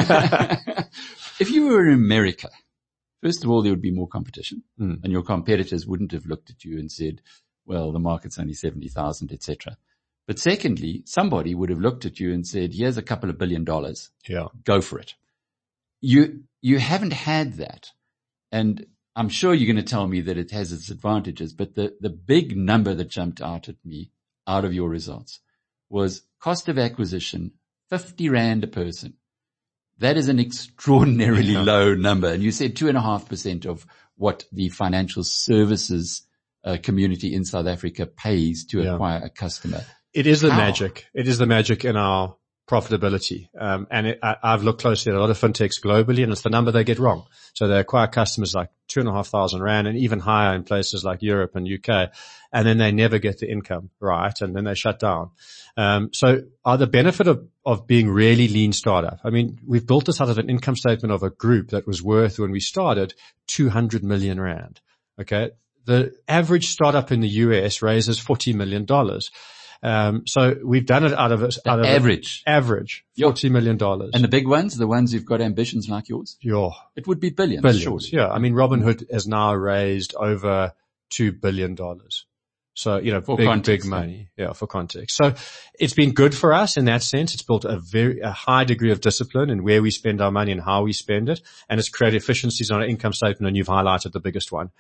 If you were in America, first of all, there would be more competition, mm. and your competitors wouldn't have looked at you and said, well, the market's only seventy thousand, et cetera. But secondly, somebody would have looked at you and said, here's a couple of billion dollars. Yeah. Go for it. You, you haven't had that. And I'm sure you're going to tell me that it has its advantages, but the, the big number that jumped out at me out of your results was cost of acquisition, fifty rand a person. That is an extraordinarily yeah. low number. And you said two and a half percent of what the financial services uh, community in South Africa pays to yeah. acquire a customer. It is the How? magic. It is the magic in our profitability. Um, and it, I, I've looked closely at a lot of fintechs globally, and it's the number they get wrong. So they acquire customers like two and a half thousand rand and even higher in places like Europe and U K. And then they never get the income right. And then they shut down. Um, so are the benefit of, of being really lean startup. I mean, we've built this out of an income statement of a group that was worth when we started two hundred million rand. Okay. The average startup in the U S raises forty million dollars. Um, so we've done it out of it, out of average, it, average, forty million dollars. And the big ones, the ones who've got ambitions like yours? Yeah. It would be billions. Billions. Surely. Yeah. I mean, Robinhood has now raised over two billion dollars. So, you know, for big, context, big money. Yeah, for context. So it's been good for us in that sense. It's built a very, a high degree of discipline in where we spend our money and how we spend it. And it's created efficiencies on our income statement, and you've highlighted the biggest one.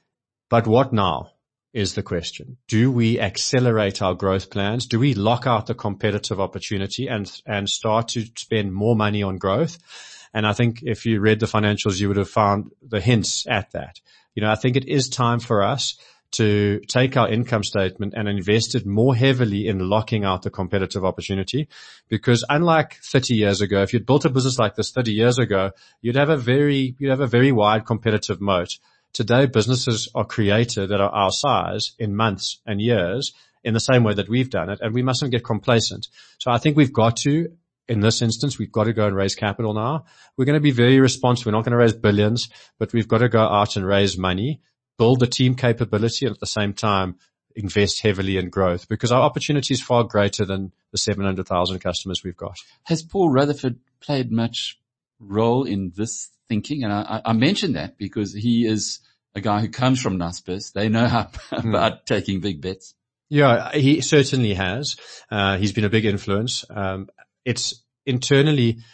But what now is the question? Do we accelerate our growth plans? Do we lock out the competitive opportunity and, and start to spend more money on growth? And I think if you read the financials, you would have found the hints at that. You know, I think it is time for us to take our income statement and invest it more heavily in locking out the competitive opportunity. Because unlike thirty years ago, if you'd built a business like this thirty years ago, you'd have a very, you'd have a very wide competitive moat. Today, businesses are created that are our size in months and years in the same way that we've done it, and we mustn't get complacent. So I think we've got to, in this instance, we've got to go and raise capital now. We're going to be very responsible. We're not going to raise billions, but we've got to go out and raise money, build the team capability, and at the same time, invest heavily in growth, because our opportunity is far greater than the seven hundred thousand customers we've got. Has Paul Rutherford played much role in this thinking? And I, I mentioned that because he is a guy who comes from Naspers. They know how about mm. taking big bets. Yeah, he certainly has. Uh, he's been a big influence. Um, it's internally,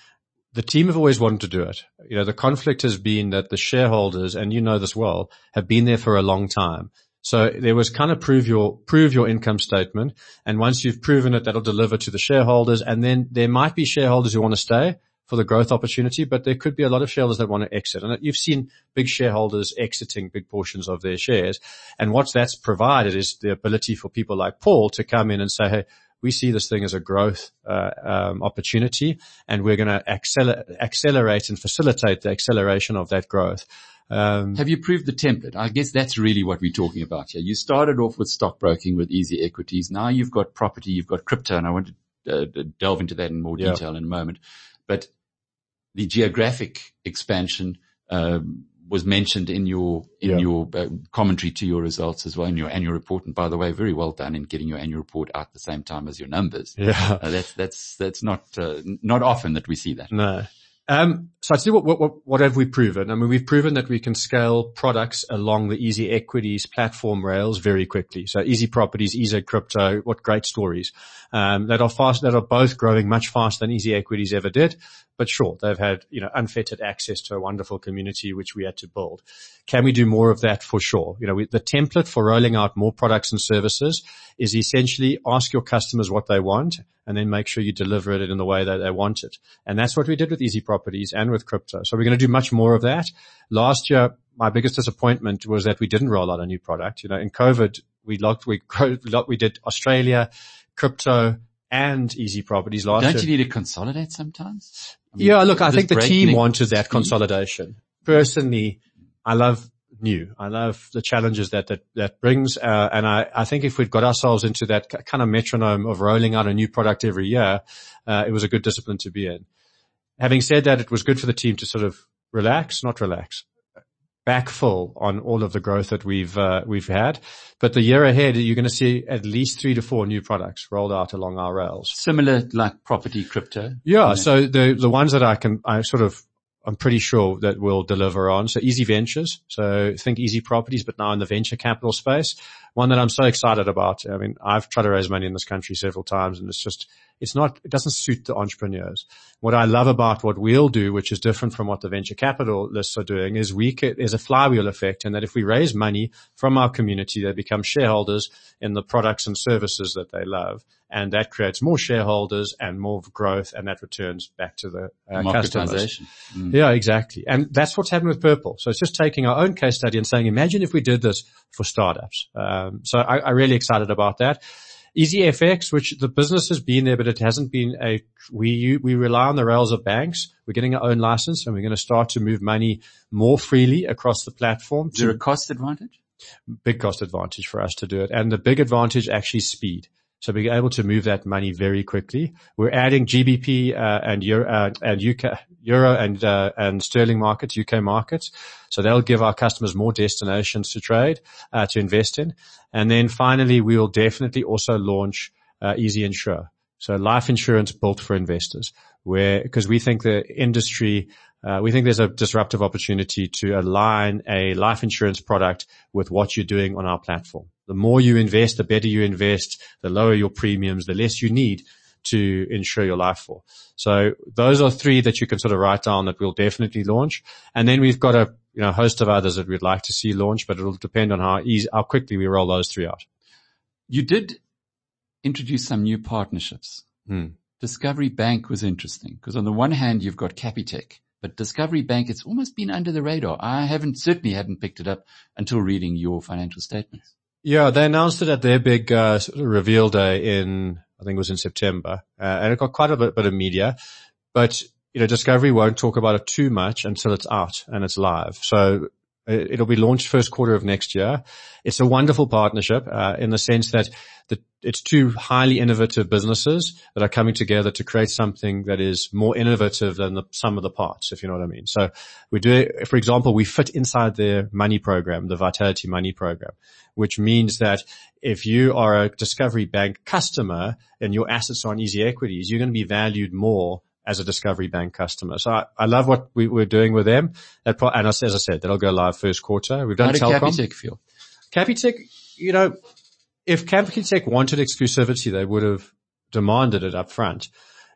the team have always wanted to do it. You know, the conflict has been that the shareholders, and you know this well, have been there for a long time. So there was kind of prove your, prove your income statement. And once you've proven it, that'll deliver to the shareholders. And then there might be shareholders who want to stay for the growth opportunity, but there could be a lot of shareholders that want to exit. And you've seen big shareholders exiting big portions of their shares. And what that's provided is the ability for people like Paul to come in and say, hey, we see this thing as a growth uh, um, opportunity, and we're going to acceler- accelerate and facilitate the acceleration of that growth. Um, Have you proved the template? I guess that's really what we're talking about here. You started off with stockbroking with Easy Equities. Now you've got property, you've got crypto, and I want to uh, delve into that in more yeah. detail in a moment. But the geographic expansion um, was mentioned in your in yeah. your uh, commentary to your results as well, in your annual report. And by the way, very well done in getting your annual report out at the same time as your numbers. Yeah, uh, that's that's that's not uh, not often that we see that. No. Um, so I see what, what, what have we proven? I mean, we've proven that we can scale products along the Easy Equities platform rails very quickly. So Easy Properties, Easy Crypto, what great stories, um, that are fast, that are both growing much faster than Easy Equities ever did. But sure, they've had, you know, unfettered access to a wonderful community, which we had to build. Can we do more of that? For sure. You know, we, the template for rolling out more products and services is essentially ask your customers what they want and then make sure you deliver it in the way that they want it. And that's what we did with Easy Properties and with crypto. So we're going to do much more of that. Last year, my biggest disappointment was that we didn't roll out a new product. You know, in COVID, we locked, we, we did Australia, crypto, and Easy Properties last Don't year. Don't you need to consolidate sometimes? I mean, yeah, look, I think the team wanted that consolidation. Personally, I love new. I love the challenges that that, that brings. Uh, and I, I think if we'd got ourselves into that kind of metronome of rolling out a new product every year, uh, it was a good discipline to be in. Having said that, it was good for the team to sort of relax, not relax, back full on all of the growth that we've, uh, we've had. But the year ahead, you're going to see at least three to four new products rolled out along our rails. Similar like property, crypto. Yeah. So the, the ones that I can, I sort of, I'm pretty sure that we'll deliver on. So Easy Ventures. So think Easy Properties, but now in the venture capital space. One that I'm so excited about. I mean, I've tried to raise money in this country several times, and it's just, it's not, it doesn't suit the entrepreneurs. What I love about what we'll do, which is different from what the venture capitalists are doing, is we could, there's a flywheel effect, and that if we raise money from our community, they become shareholders in the products and services that they love. And that creates more shareholders and more growth, and that returns back to the uh, customers. Mm. Yeah, exactly. And that's what's happened with Purple. So it's just taking our own case study and saying, imagine if we did this for startups. Um, so I, I'm really excited about that. Easy F X, which the business has been there, but it hasn't been a, we, we rely on the rails of banks. We're getting our own license, and we're going to start to move money more freely across the platform. Is there a cost advantage? Big cost advantage for us to do it. And the big advantage actually is speed. So we're able to move that money very quickly. We're adding G B P, uh, and Euro, uh, and U K, Euro and, uh, and sterling markets, U K markets. So they'll give our customers more destinations to trade, uh, to invest in. And then finally, we will definitely also launch, uh, Easy Insure. So life insurance built for investors, where, because we think the industry, Uh, we think there's a disruptive opportunity to align a life insurance product with what you're doing on our platform. The more you invest, the better you invest, the lower your premiums, the less you need to insure your life for. So those are three that you can sort of write down that we'll definitely launch. And then we've got a, you know, host of others that we'd like to see launch, but it'll depend on how easy, how quickly we roll those three out. You did introduce some new partnerships. Hmm. Discovery Bank was interesting because on the one hand, you've got Capitec. But Discovery Bank, it's almost been under the radar. I haven't, certainly hadn't picked it up until reading your financial statements. Yeah, they announced it at their big uh, sort of reveal day in, I think it was in September, uh, and it got quite a bit, bit of media. But, you know, Discovery won't talk about it too much until it's out and it's live. So it'll be launched first quarter of next year. It's a wonderful partnership uh, in the sense that the, it's two highly innovative businesses that are coming together to create something that is more innovative than the sum of the parts, if you know what I mean. So we do, for example, we fit inside their money program, the Vitality Money program, which means that if you are a Discovery Bank customer and your assets are on Easy Equities, you're going to be valued more as a Discovery Bank customer. So I, I love what we, we're doing with them. That pro- and as I said, that'll go live first quarter. We've done How did Telkom. Capitec feel? Capitec, you know, if Capitec wanted exclusivity, they would have demanded it up front.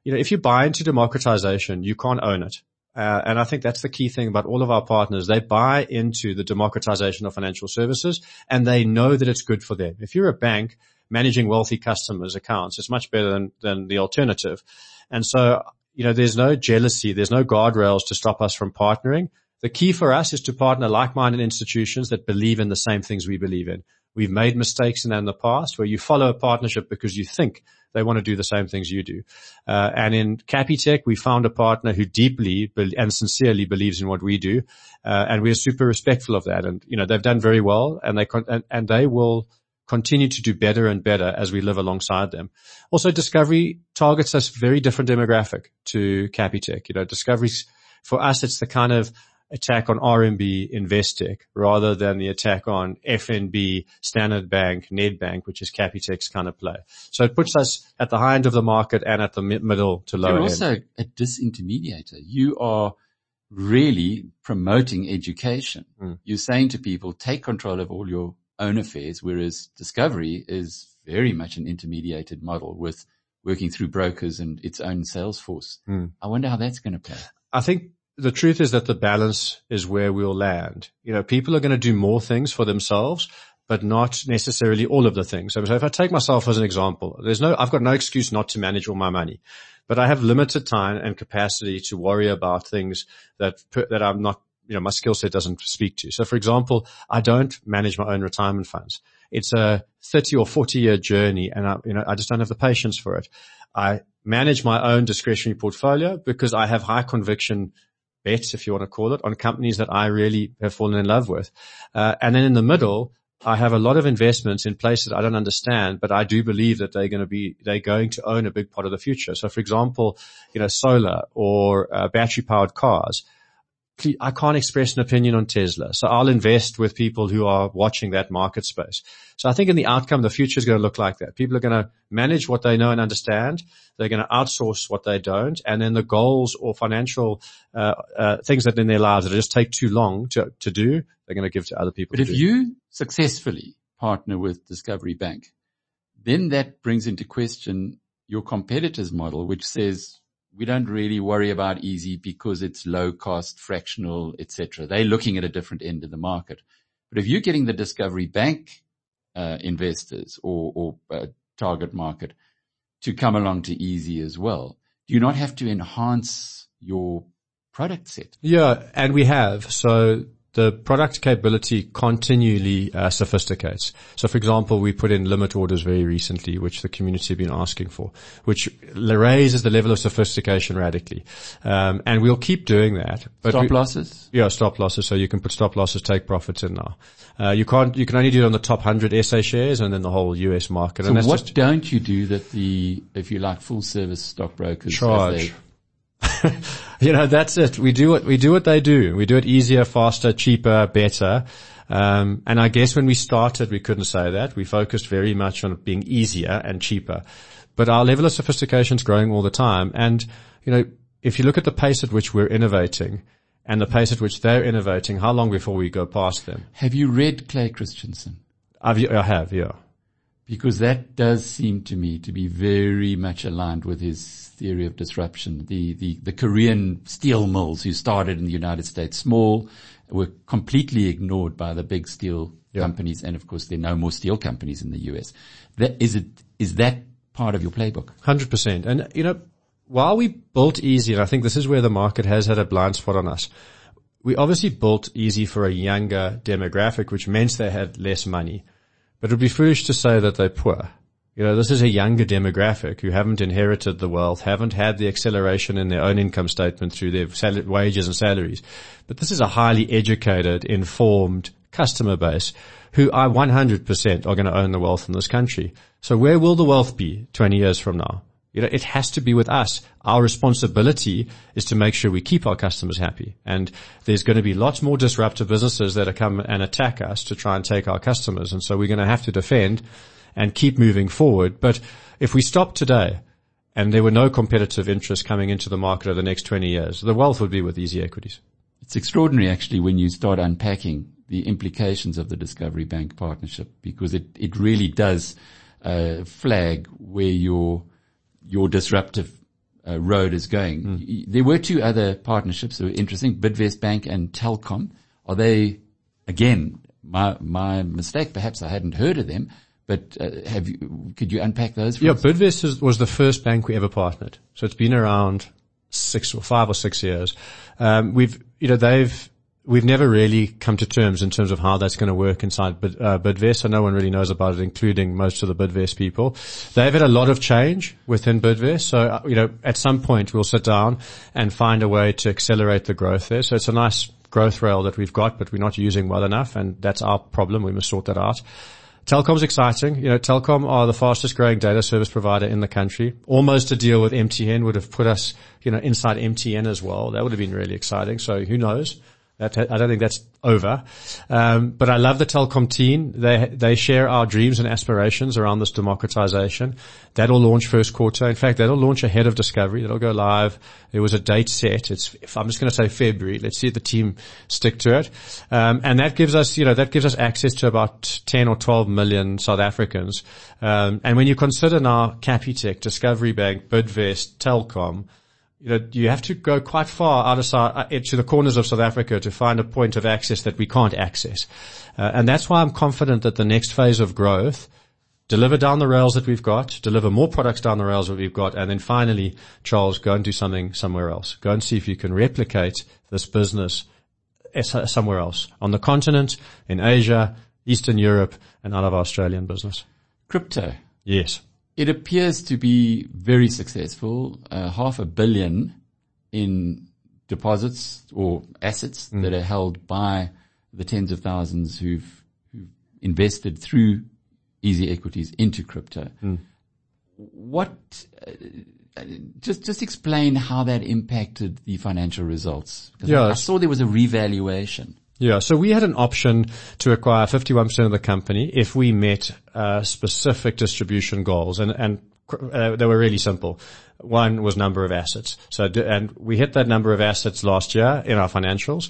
you know, if you buy into democratization, you can't own it. Uh, and I think that's the key thing about all of our partners. They buy into the democratization of financial services, and they know that it's good for them. If you're a bank managing wealthy customers' accounts, it's much better than, than the alternative. And so, you know, there's no jealousy, there's no guardrails to stop us from partnering. The key for us is to partner like-minded institutions that believe in the same things we believe in. We've made mistakes in that in the past where you follow a partnership because you think they want to do the same things you do. Uh, and in Capitec, we found a partner who deeply be- and sincerely believes in what we do. Uh, and we're super respectful of that. And, you know, they've done very well, and they con- and, and they will continue to do better and better as we live alongside them. Also, Discovery targets a very different demographic to Capitec. You know, Discovery's, for us, it's the kind of attack on R M B Investec rather than the attack on F N B, Standard Bank, Nedbank, which is Capitec's kind of play. So it puts us at the high end of the market and at the mid- middle to low You're end. also a disintermediator. You are really promoting education. Mm. You're saying to people, take control of all your own affairs, whereas Discovery is very much an intermediated model with working through brokers and its own sales force. Mm. I wonder how that's going to play. I think the truth is that the balance is where we'll land. You know, people are going to do more things for themselves, but not necessarily all of the things. So if I take myself as an example, there's no, I've got no excuse not to manage all my money, but I have limited time and capacity to worry about things that, that I'm not, you know, my skill set doesn't speak to. So for example, I don't manage my own retirement funds. It's a thirty or forty year journey, and I, you know, I just don't have the patience for it. I manage my own discretionary portfolio because I have high conviction bets, if you want to call it, on companies that I really have fallen in love with. Uh, and then in the middle, I have a lot of investments in places I don't understand, but I do believe that they're going to be, they're going to own a big part of the future. So for example, you know, solar or uh, battery powered cars. I can't express an opinion on Tesla. So I'll invest with people who are watching that market space. So I think in the outcome, the future is going to look like that. People are going to manage what they know and understand. They're going to outsource what they don't. And then the goals or financial uh, uh things that in their lives that just take too long to, to do, they're going to give to other people. But if do. you successfully partner with Discovery Bank, then that brings into question your competitor's model, which says, we don't really worry about easy because it's low cost, fractional, et cetera. They're looking at a different end of the market. But if you're getting the Discovery Bank uh, investors or, or uh, target market to come along to easy as well, do you not have to enhance your product set? Yeah, and we have. So the product capability continually uh, sophisticates. So for example, we put in limit orders very recently, which the community have been asking for, which raises the level of sophistication radically. Um, and we'll keep doing that. But stop we, losses? Yeah, stop losses. So you can put stop losses, take profits in now. Uh, you can't, you can only do it on the top one hundred S A shares and then the whole U S market. So and that's what just don't you do that the, if you like, full service stockbrokers charge? You know, that's it. We do what, we do what they do. We do it easier, faster, cheaper, better. Um, and I guess when we started, we couldn't say that. We focused very much on being easier and cheaper. But our level of sophistication is growing all the time. And, you know, if you look at the pace at which we're innovating and the pace at which they're innovating, how long before we go past them? Have you read Clay Christensen? I've, I have, yeah. Because that does seem to me to be very much aligned with his theory of disruption. The, the, the Korean steel mills who started in the United States small were completely ignored by the big steel yeah. companies. And of course, there are no more steel companies in the U S. That, is it, is that part of your playbook? one hundred percent. And, you know, while we built Easy, and I think this is where the market has had a blind spot on us, we obviously built Easy for a younger demographic, which meant they had less money. But it would be foolish to say that they're poor. You know, this is a younger demographic who haven't inherited the wealth, haven't had the acceleration in their own income statement through their sal- wages and salaries. But this is a highly educated, informed customer base who are one hundred percent are going to own the wealth in this country. So where will the wealth be twenty years from now? You know, it has to be with us. Our responsibility is to make sure we keep our customers happy. And there's going to be lots more disruptive businesses that come and attack us to try and take our customers. And so we're going to have to defend and keep moving forward. But if we stop today and there were no competitive interests coming into the market over the next twenty years, the wealth would be with Easy Equities. It's extraordinary actually when you start unpacking the implications of the Discovery Bank partnership, because it, it really does uh, flag where your your disruptive uh, road is going. Mm. There were two other partnerships that were interesting, Bidvest Bank and Telkom. Are they, again, my, my mistake, perhaps I hadn't heard of them, but uh, have you, could you unpack those for Yeah, us? Bidvest is, was the first bank we ever partnered. So it's been around six or five or six years. Um, we've, you know, they've, we've never really come to terms in terms of how that's going to work inside Bid, uh, Bidvest. So no one really knows about it, including most of the Bidvest people. They've had a lot of change within Bidvest. So, uh, you know, at some point we'll sit down and find a way to accelerate the growth there. So it's a nice growth rail that we've got, but we're not using well enough. And that's our problem. We must sort that out. Telkom's exciting. You know, Telkom are the fastest growing data service provider in the country. Almost a deal with M T N would have put us, you know, inside M T N as well. That would have been really exciting. So who knows? That, I don't think that's over. Um, but I love the Telkom team. They, they share our dreams and aspirations around this democratization. That'll launch first quarter. In fact, that'll launch ahead of Discovery. That'll go live. There was a date set. It's, if I'm just going to say February. Let's see if the team stick to it. Um, and that gives us, you know, that gives us access to about ten or twelve million South Africans. Um, and when you consider now Capitec, Discovery Bank, Bidvest, Telkom, you know, you have to go quite far out of South, to the corners of South Africa to find a point of access that we can't access. Uh, and that's why I'm confident that the next phase of growth, deliver down the rails that we've got, deliver more products down the rails that we've got, and then finally, Charles, go and do something somewhere else. Go and see if you can replicate this business somewhere else. On the continent, in Asia, Eastern Europe, and out of our Australian business. Crypto. Yes. It appears to be very successful, uh, half a billion in deposits or assets mm. that are held by the tens of thousands who've, who've invested through Easy Equities into crypto. Mm. What, uh, just, just explain how that impacted the financial results. Yeah. I, I saw there was a revaluation. Yeah, so we had an option to acquire fifty-one percent of the company if we met uh, specific distribution goals, and, and uh, they were really simple. One was number of assets. So, and we hit that number of assets last year in our financials.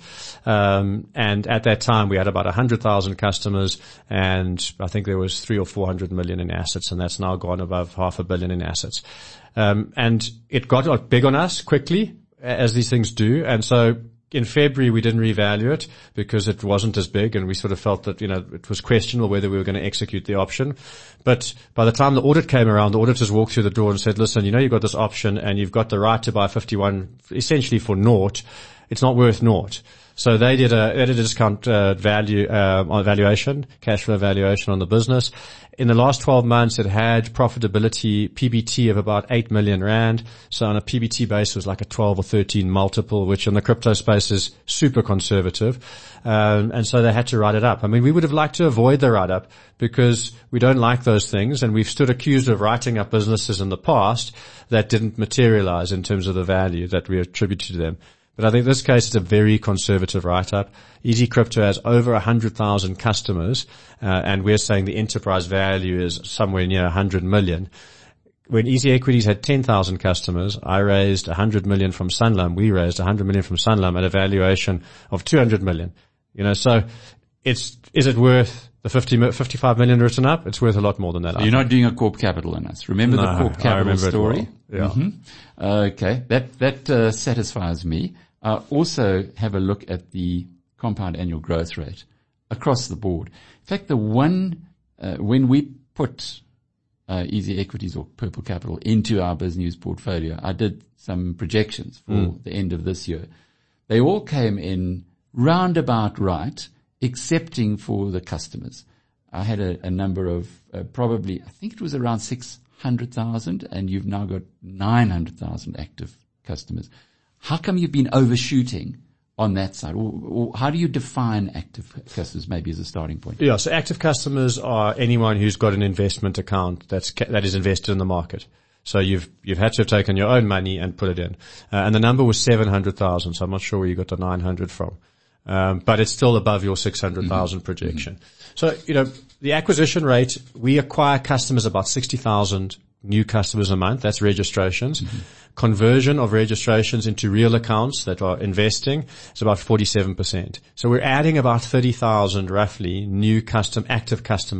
Um, and at that time we had about one hundred thousand customers, and I think there was three or four hundred million in assets, and that's now gone above half a billion in assets. Um, and it got big on us quickly, as these things do, and so in February, we didn't revalue it because it wasn't as big, and we sort of felt that, you know, it was questionable whether we were going to execute the option. But by the time the audit came around, the auditors walked through the door and said, listen, you know, you've got this option and you've got the right to buy fifty-one essentially for naught. It's not worth naught. So they did a, they did a discount uh, value, uh, on valuation, cash flow valuation on the business. In the last twelve months, it had profitability, P B T of about eight million rand. So on a P B T base, it was like a twelve or thirteen multiple, which in the crypto space is super conservative. Um, and so they had to write it up. I mean, we would have liked to avoid the write-up because we don't like those things, and we've stood accused of writing up businesses in the past that didn't materialize in terms of the value that we attributed to them. But I think this case is a very conservative write-up. Easy Crypto has over one hundred thousand customers, uh, and we're saying the enterprise value is somewhere near one hundred million. When Easy Equities had ten thousand customers, I raised one hundred million from Sanlam. We raised one hundred million from Sanlam at a valuation of two hundred million. You know, so it's, is it worth the fifty, fifty-five million written up? It's worth a lot more than that. So you're not doing a Corp Capital on us. Remember no, the Corp Capital story? Well. Yeah. Mm-hmm. Okay. That, that, uh, satisfies me. Uh, also have a look at the compound annual growth rate across the board. In fact, the one, uh, when we put, uh, Easy Equities or Purple Capital into our BizNews portfolio, I did some projections for mm. the end of this year. They all came in roundabout right, excepting for the customers. I had a, a number of, uh, probably, I think it was around six hundred thousand, and you've now got nine hundred thousand active customers. How come you've been overshooting on that side? Or, or how do you define active customers, maybe as a starting point? Yeah, so active customers are anyone who's got an investment account that's, that is invested in the market. So you've, you've had to have taken your own money and put it in. Uh, and the number was seven hundred thousand, so I'm not sure where you got the nine hundred from. Um, but it's still above your six hundred thousand mm-hmm. projection. Mm-hmm. So, you know, the acquisition rate, we acquire customers about sixty thousand new customers a month. That's registrations. Mm-hmm. Conversion of registrations into real accounts that are investing is about forty-seven percent. So we're adding about thirty thousand roughly new custom active customers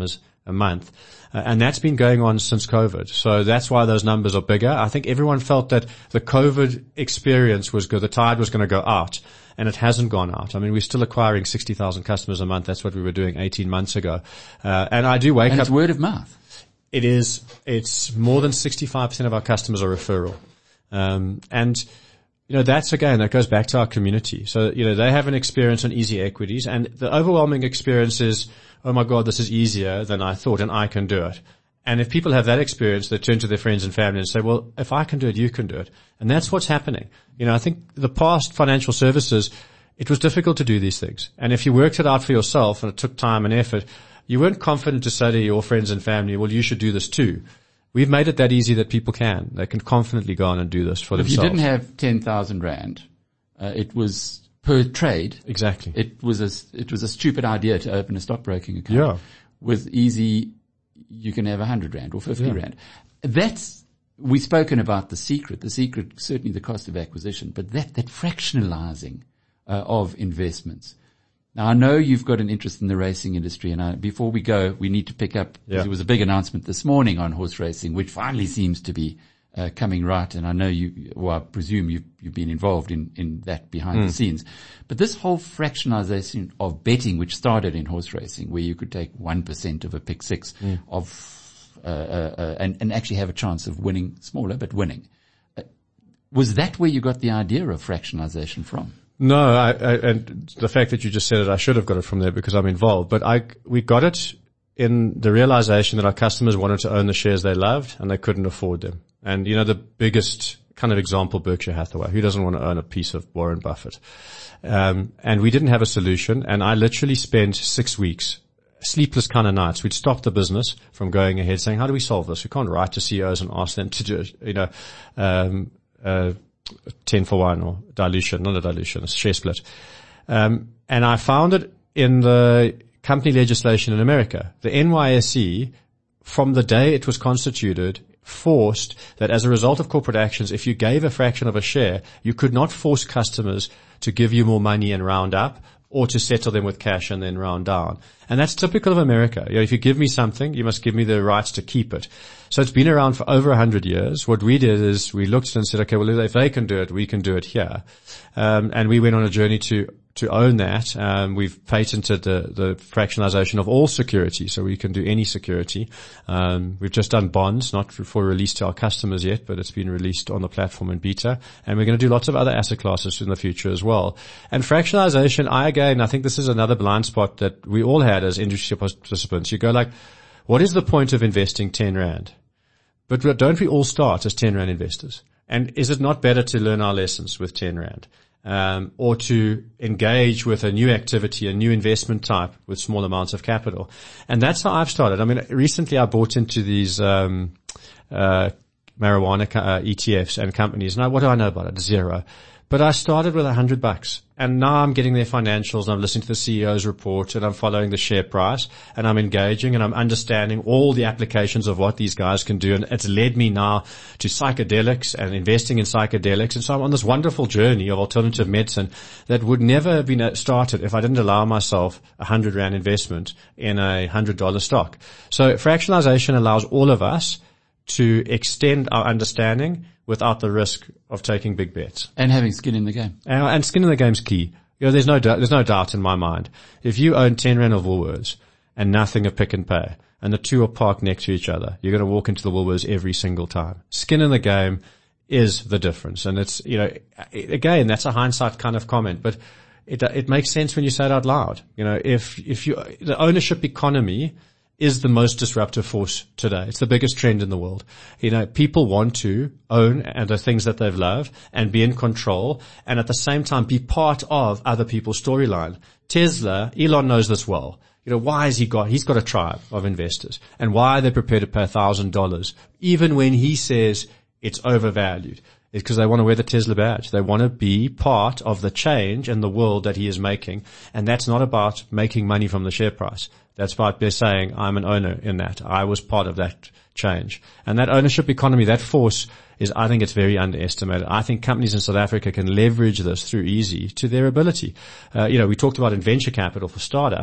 a month. Uh, and that's been going on since COVID. So that's why those numbers are bigger. I think everyone felt that the COVID experience was good. The tide was going to go out, and it hasn't gone out. I mean, we're still acquiring sixty thousand customers a month. That's what we were doing eighteen months ago. Uh, and I do wake and up. It's word of mouth. It is, it's more than sixty-five percent of our customers are referral. Um, and, you know, that's again, that goes back to our community. So, you know, they have an experience on easy equities, and the overwhelming experience is, oh my God, this is easier than I thought and I can do it. And if people have that experience, they turn to their friends and family and say, well, if I can do it, you can do it. And that's what's happening. You know, I think the past financial services, it was difficult to do these things. And if you worked it out for yourself and it took time and effort, you weren't confident to say to your friends and family, well, you should do this too. We've made it that easy that people can. They can confidently go on and do this for if themselves. If you didn't have ten thousand rand, uh, it was per trade. Exactly. It was a, it was a stupid idea to open a stockbroking account. Yeah. With easy, you can have one hundred rand or fifty yeah. rand. That's, we've spoken about the secret. The secret, certainly the cost of acquisition, but that, that fractionalizing uh, of investments. Now, I know you've got an interest in the racing industry, and I, before we go, we need to pick up, because yeah. there was a big announcement this morning on horse racing, which finally seems to be uh, coming right, and I know you, well, I presume you've, you've been involved in, in that behind mm. the scenes. But this whole fractionalization of betting, which started in horse racing, where you could take one percent of a pick six mm. of, uh, uh, uh, and, and actually have a chance of winning, smaller, but winning. Uh, was that where you got the idea of fractionalization from? No, I, I, and the fact that you just said it, I should have got it from there because I'm involved. But I, we got it in the realization that our customers wanted to own the shares they loved and they couldn't afford them. And, you know, the biggest kind of example, Berkshire Hathaway. Who doesn't want to own a piece of Warren Buffett? Um, and we didn't have a solution. And I literally spent six weeks, sleepless kind of nights. We'd stop the business from going ahead saying, how do we solve this? We can't write to C E Os and ask them to do, you know, um, uh, ten for one or dilution, not a dilution, a share split. Um, and I found it in the company legislation in America. The N Y S E, from the day it was constituted, forced that as a result of corporate actions, if you gave a fraction of a share, you could not force customers to give you more money and round up, or to settle them with cash and then round down. And that's typical of America. You know, if you give me something, you must give me the rights to keep it. So it's been around for over a hundred years. What we did is we looked and said, okay, well, if they can do it, we can do it here. Um, and we went on a journey to to own that. Um, we've patented the, the fractionalization of all security, so we can do any security. Um, we've just done bonds, not for, for release to our customers yet, but it's been released on the platform in beta. And we're going to do lots of other asset classes in the future as well. And fractionalization, I again, I think this is another blind spot that we all had as industry participants. You go like, what is the point of investing ten rand? But don't we all start as ten rand investors? And is it not better to learn our lessons with ten rand? Um, or to engage with a new activity, a new investment type with small amounts of capital. And that's how I've started. I mean, recently I bought into these, um, uh, marijuana, uh, E T Fs and companies. Now, what do I know about it? Zero. But I started with a hundred bucks, and now I'm getting their financials, and I'm listening to the C E O's report, and I'm following the share price, and I'm engaging, and I'm understanding all the applications of what these guys can do. And it's led me now to psychedelics and investing in psychedelics. And so I'm on this wonderful journey of alternative medicine that would never have been started if I didn't allow myself a hundred rand investment in a hundred dollar stock. So fractionalization allows all of us to extend our understanding without the risk of taking big bets. And having skin in the game. And, and skin in the game's key. You know, there's no doubt, there's no doubt in my mind. If you own ten rand of Woolworths and nothing of Pick and Pay, and the two are parked next to each other, you're going to walk into the Woolworths every single time. Skin in the game is the difference. And it's, you know, again, that's a hindsight kind of comment, but it, it makes sense when you say it out loud. You know, if, if you, the ownership economy is the most disruptive force today. It's the biggest trend in the world. You know, people want to own the things that they've loved and be in control, and at the same time be part of other people's storyline. Tesla, Elon knows this well. You know, why has he got, he's got a tribe of investors, and why are they prepared to pay a thousand dollars even when he says it's overvalued? It's because they want to wear the Tesla badge. They want to be part of the change in the world that he is making. And that's not about making money from the share price. That's about they're saying, I'm an owner in that. I was part of that change. And that ownership economy, that force is, I think it's very underestimated. I think companies in South Africa can leverage this through easy to their ability. Uh, you know, we talked about in venture capital for startup,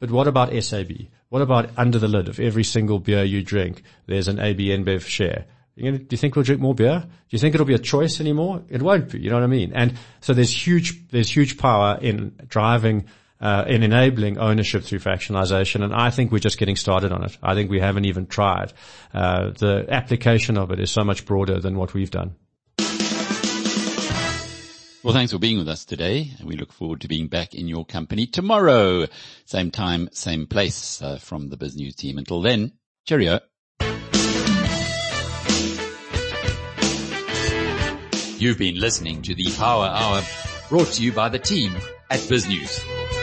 But what about S A B? What about under the lid of every single beer you drink, there's an A B InBev share? You know, do you think we'll drink more beer? Do you think it'll be a choice anymore? It won't be. You know what I mean? And so there's huge, there's huge power in driving, uh, in enabling ownership through fractionalization. And I think we're just getting started on it. I think we haven't even tried. Uh, the application of it is so much broader than what we've done. Well, thanks for being with us today, and we look forward to being back in your company tomorrow. Same time, same place, uh, from the BizNews team. Until then, cheerio. You've been listening to the Power Hour, brought to you by the team at BizNews.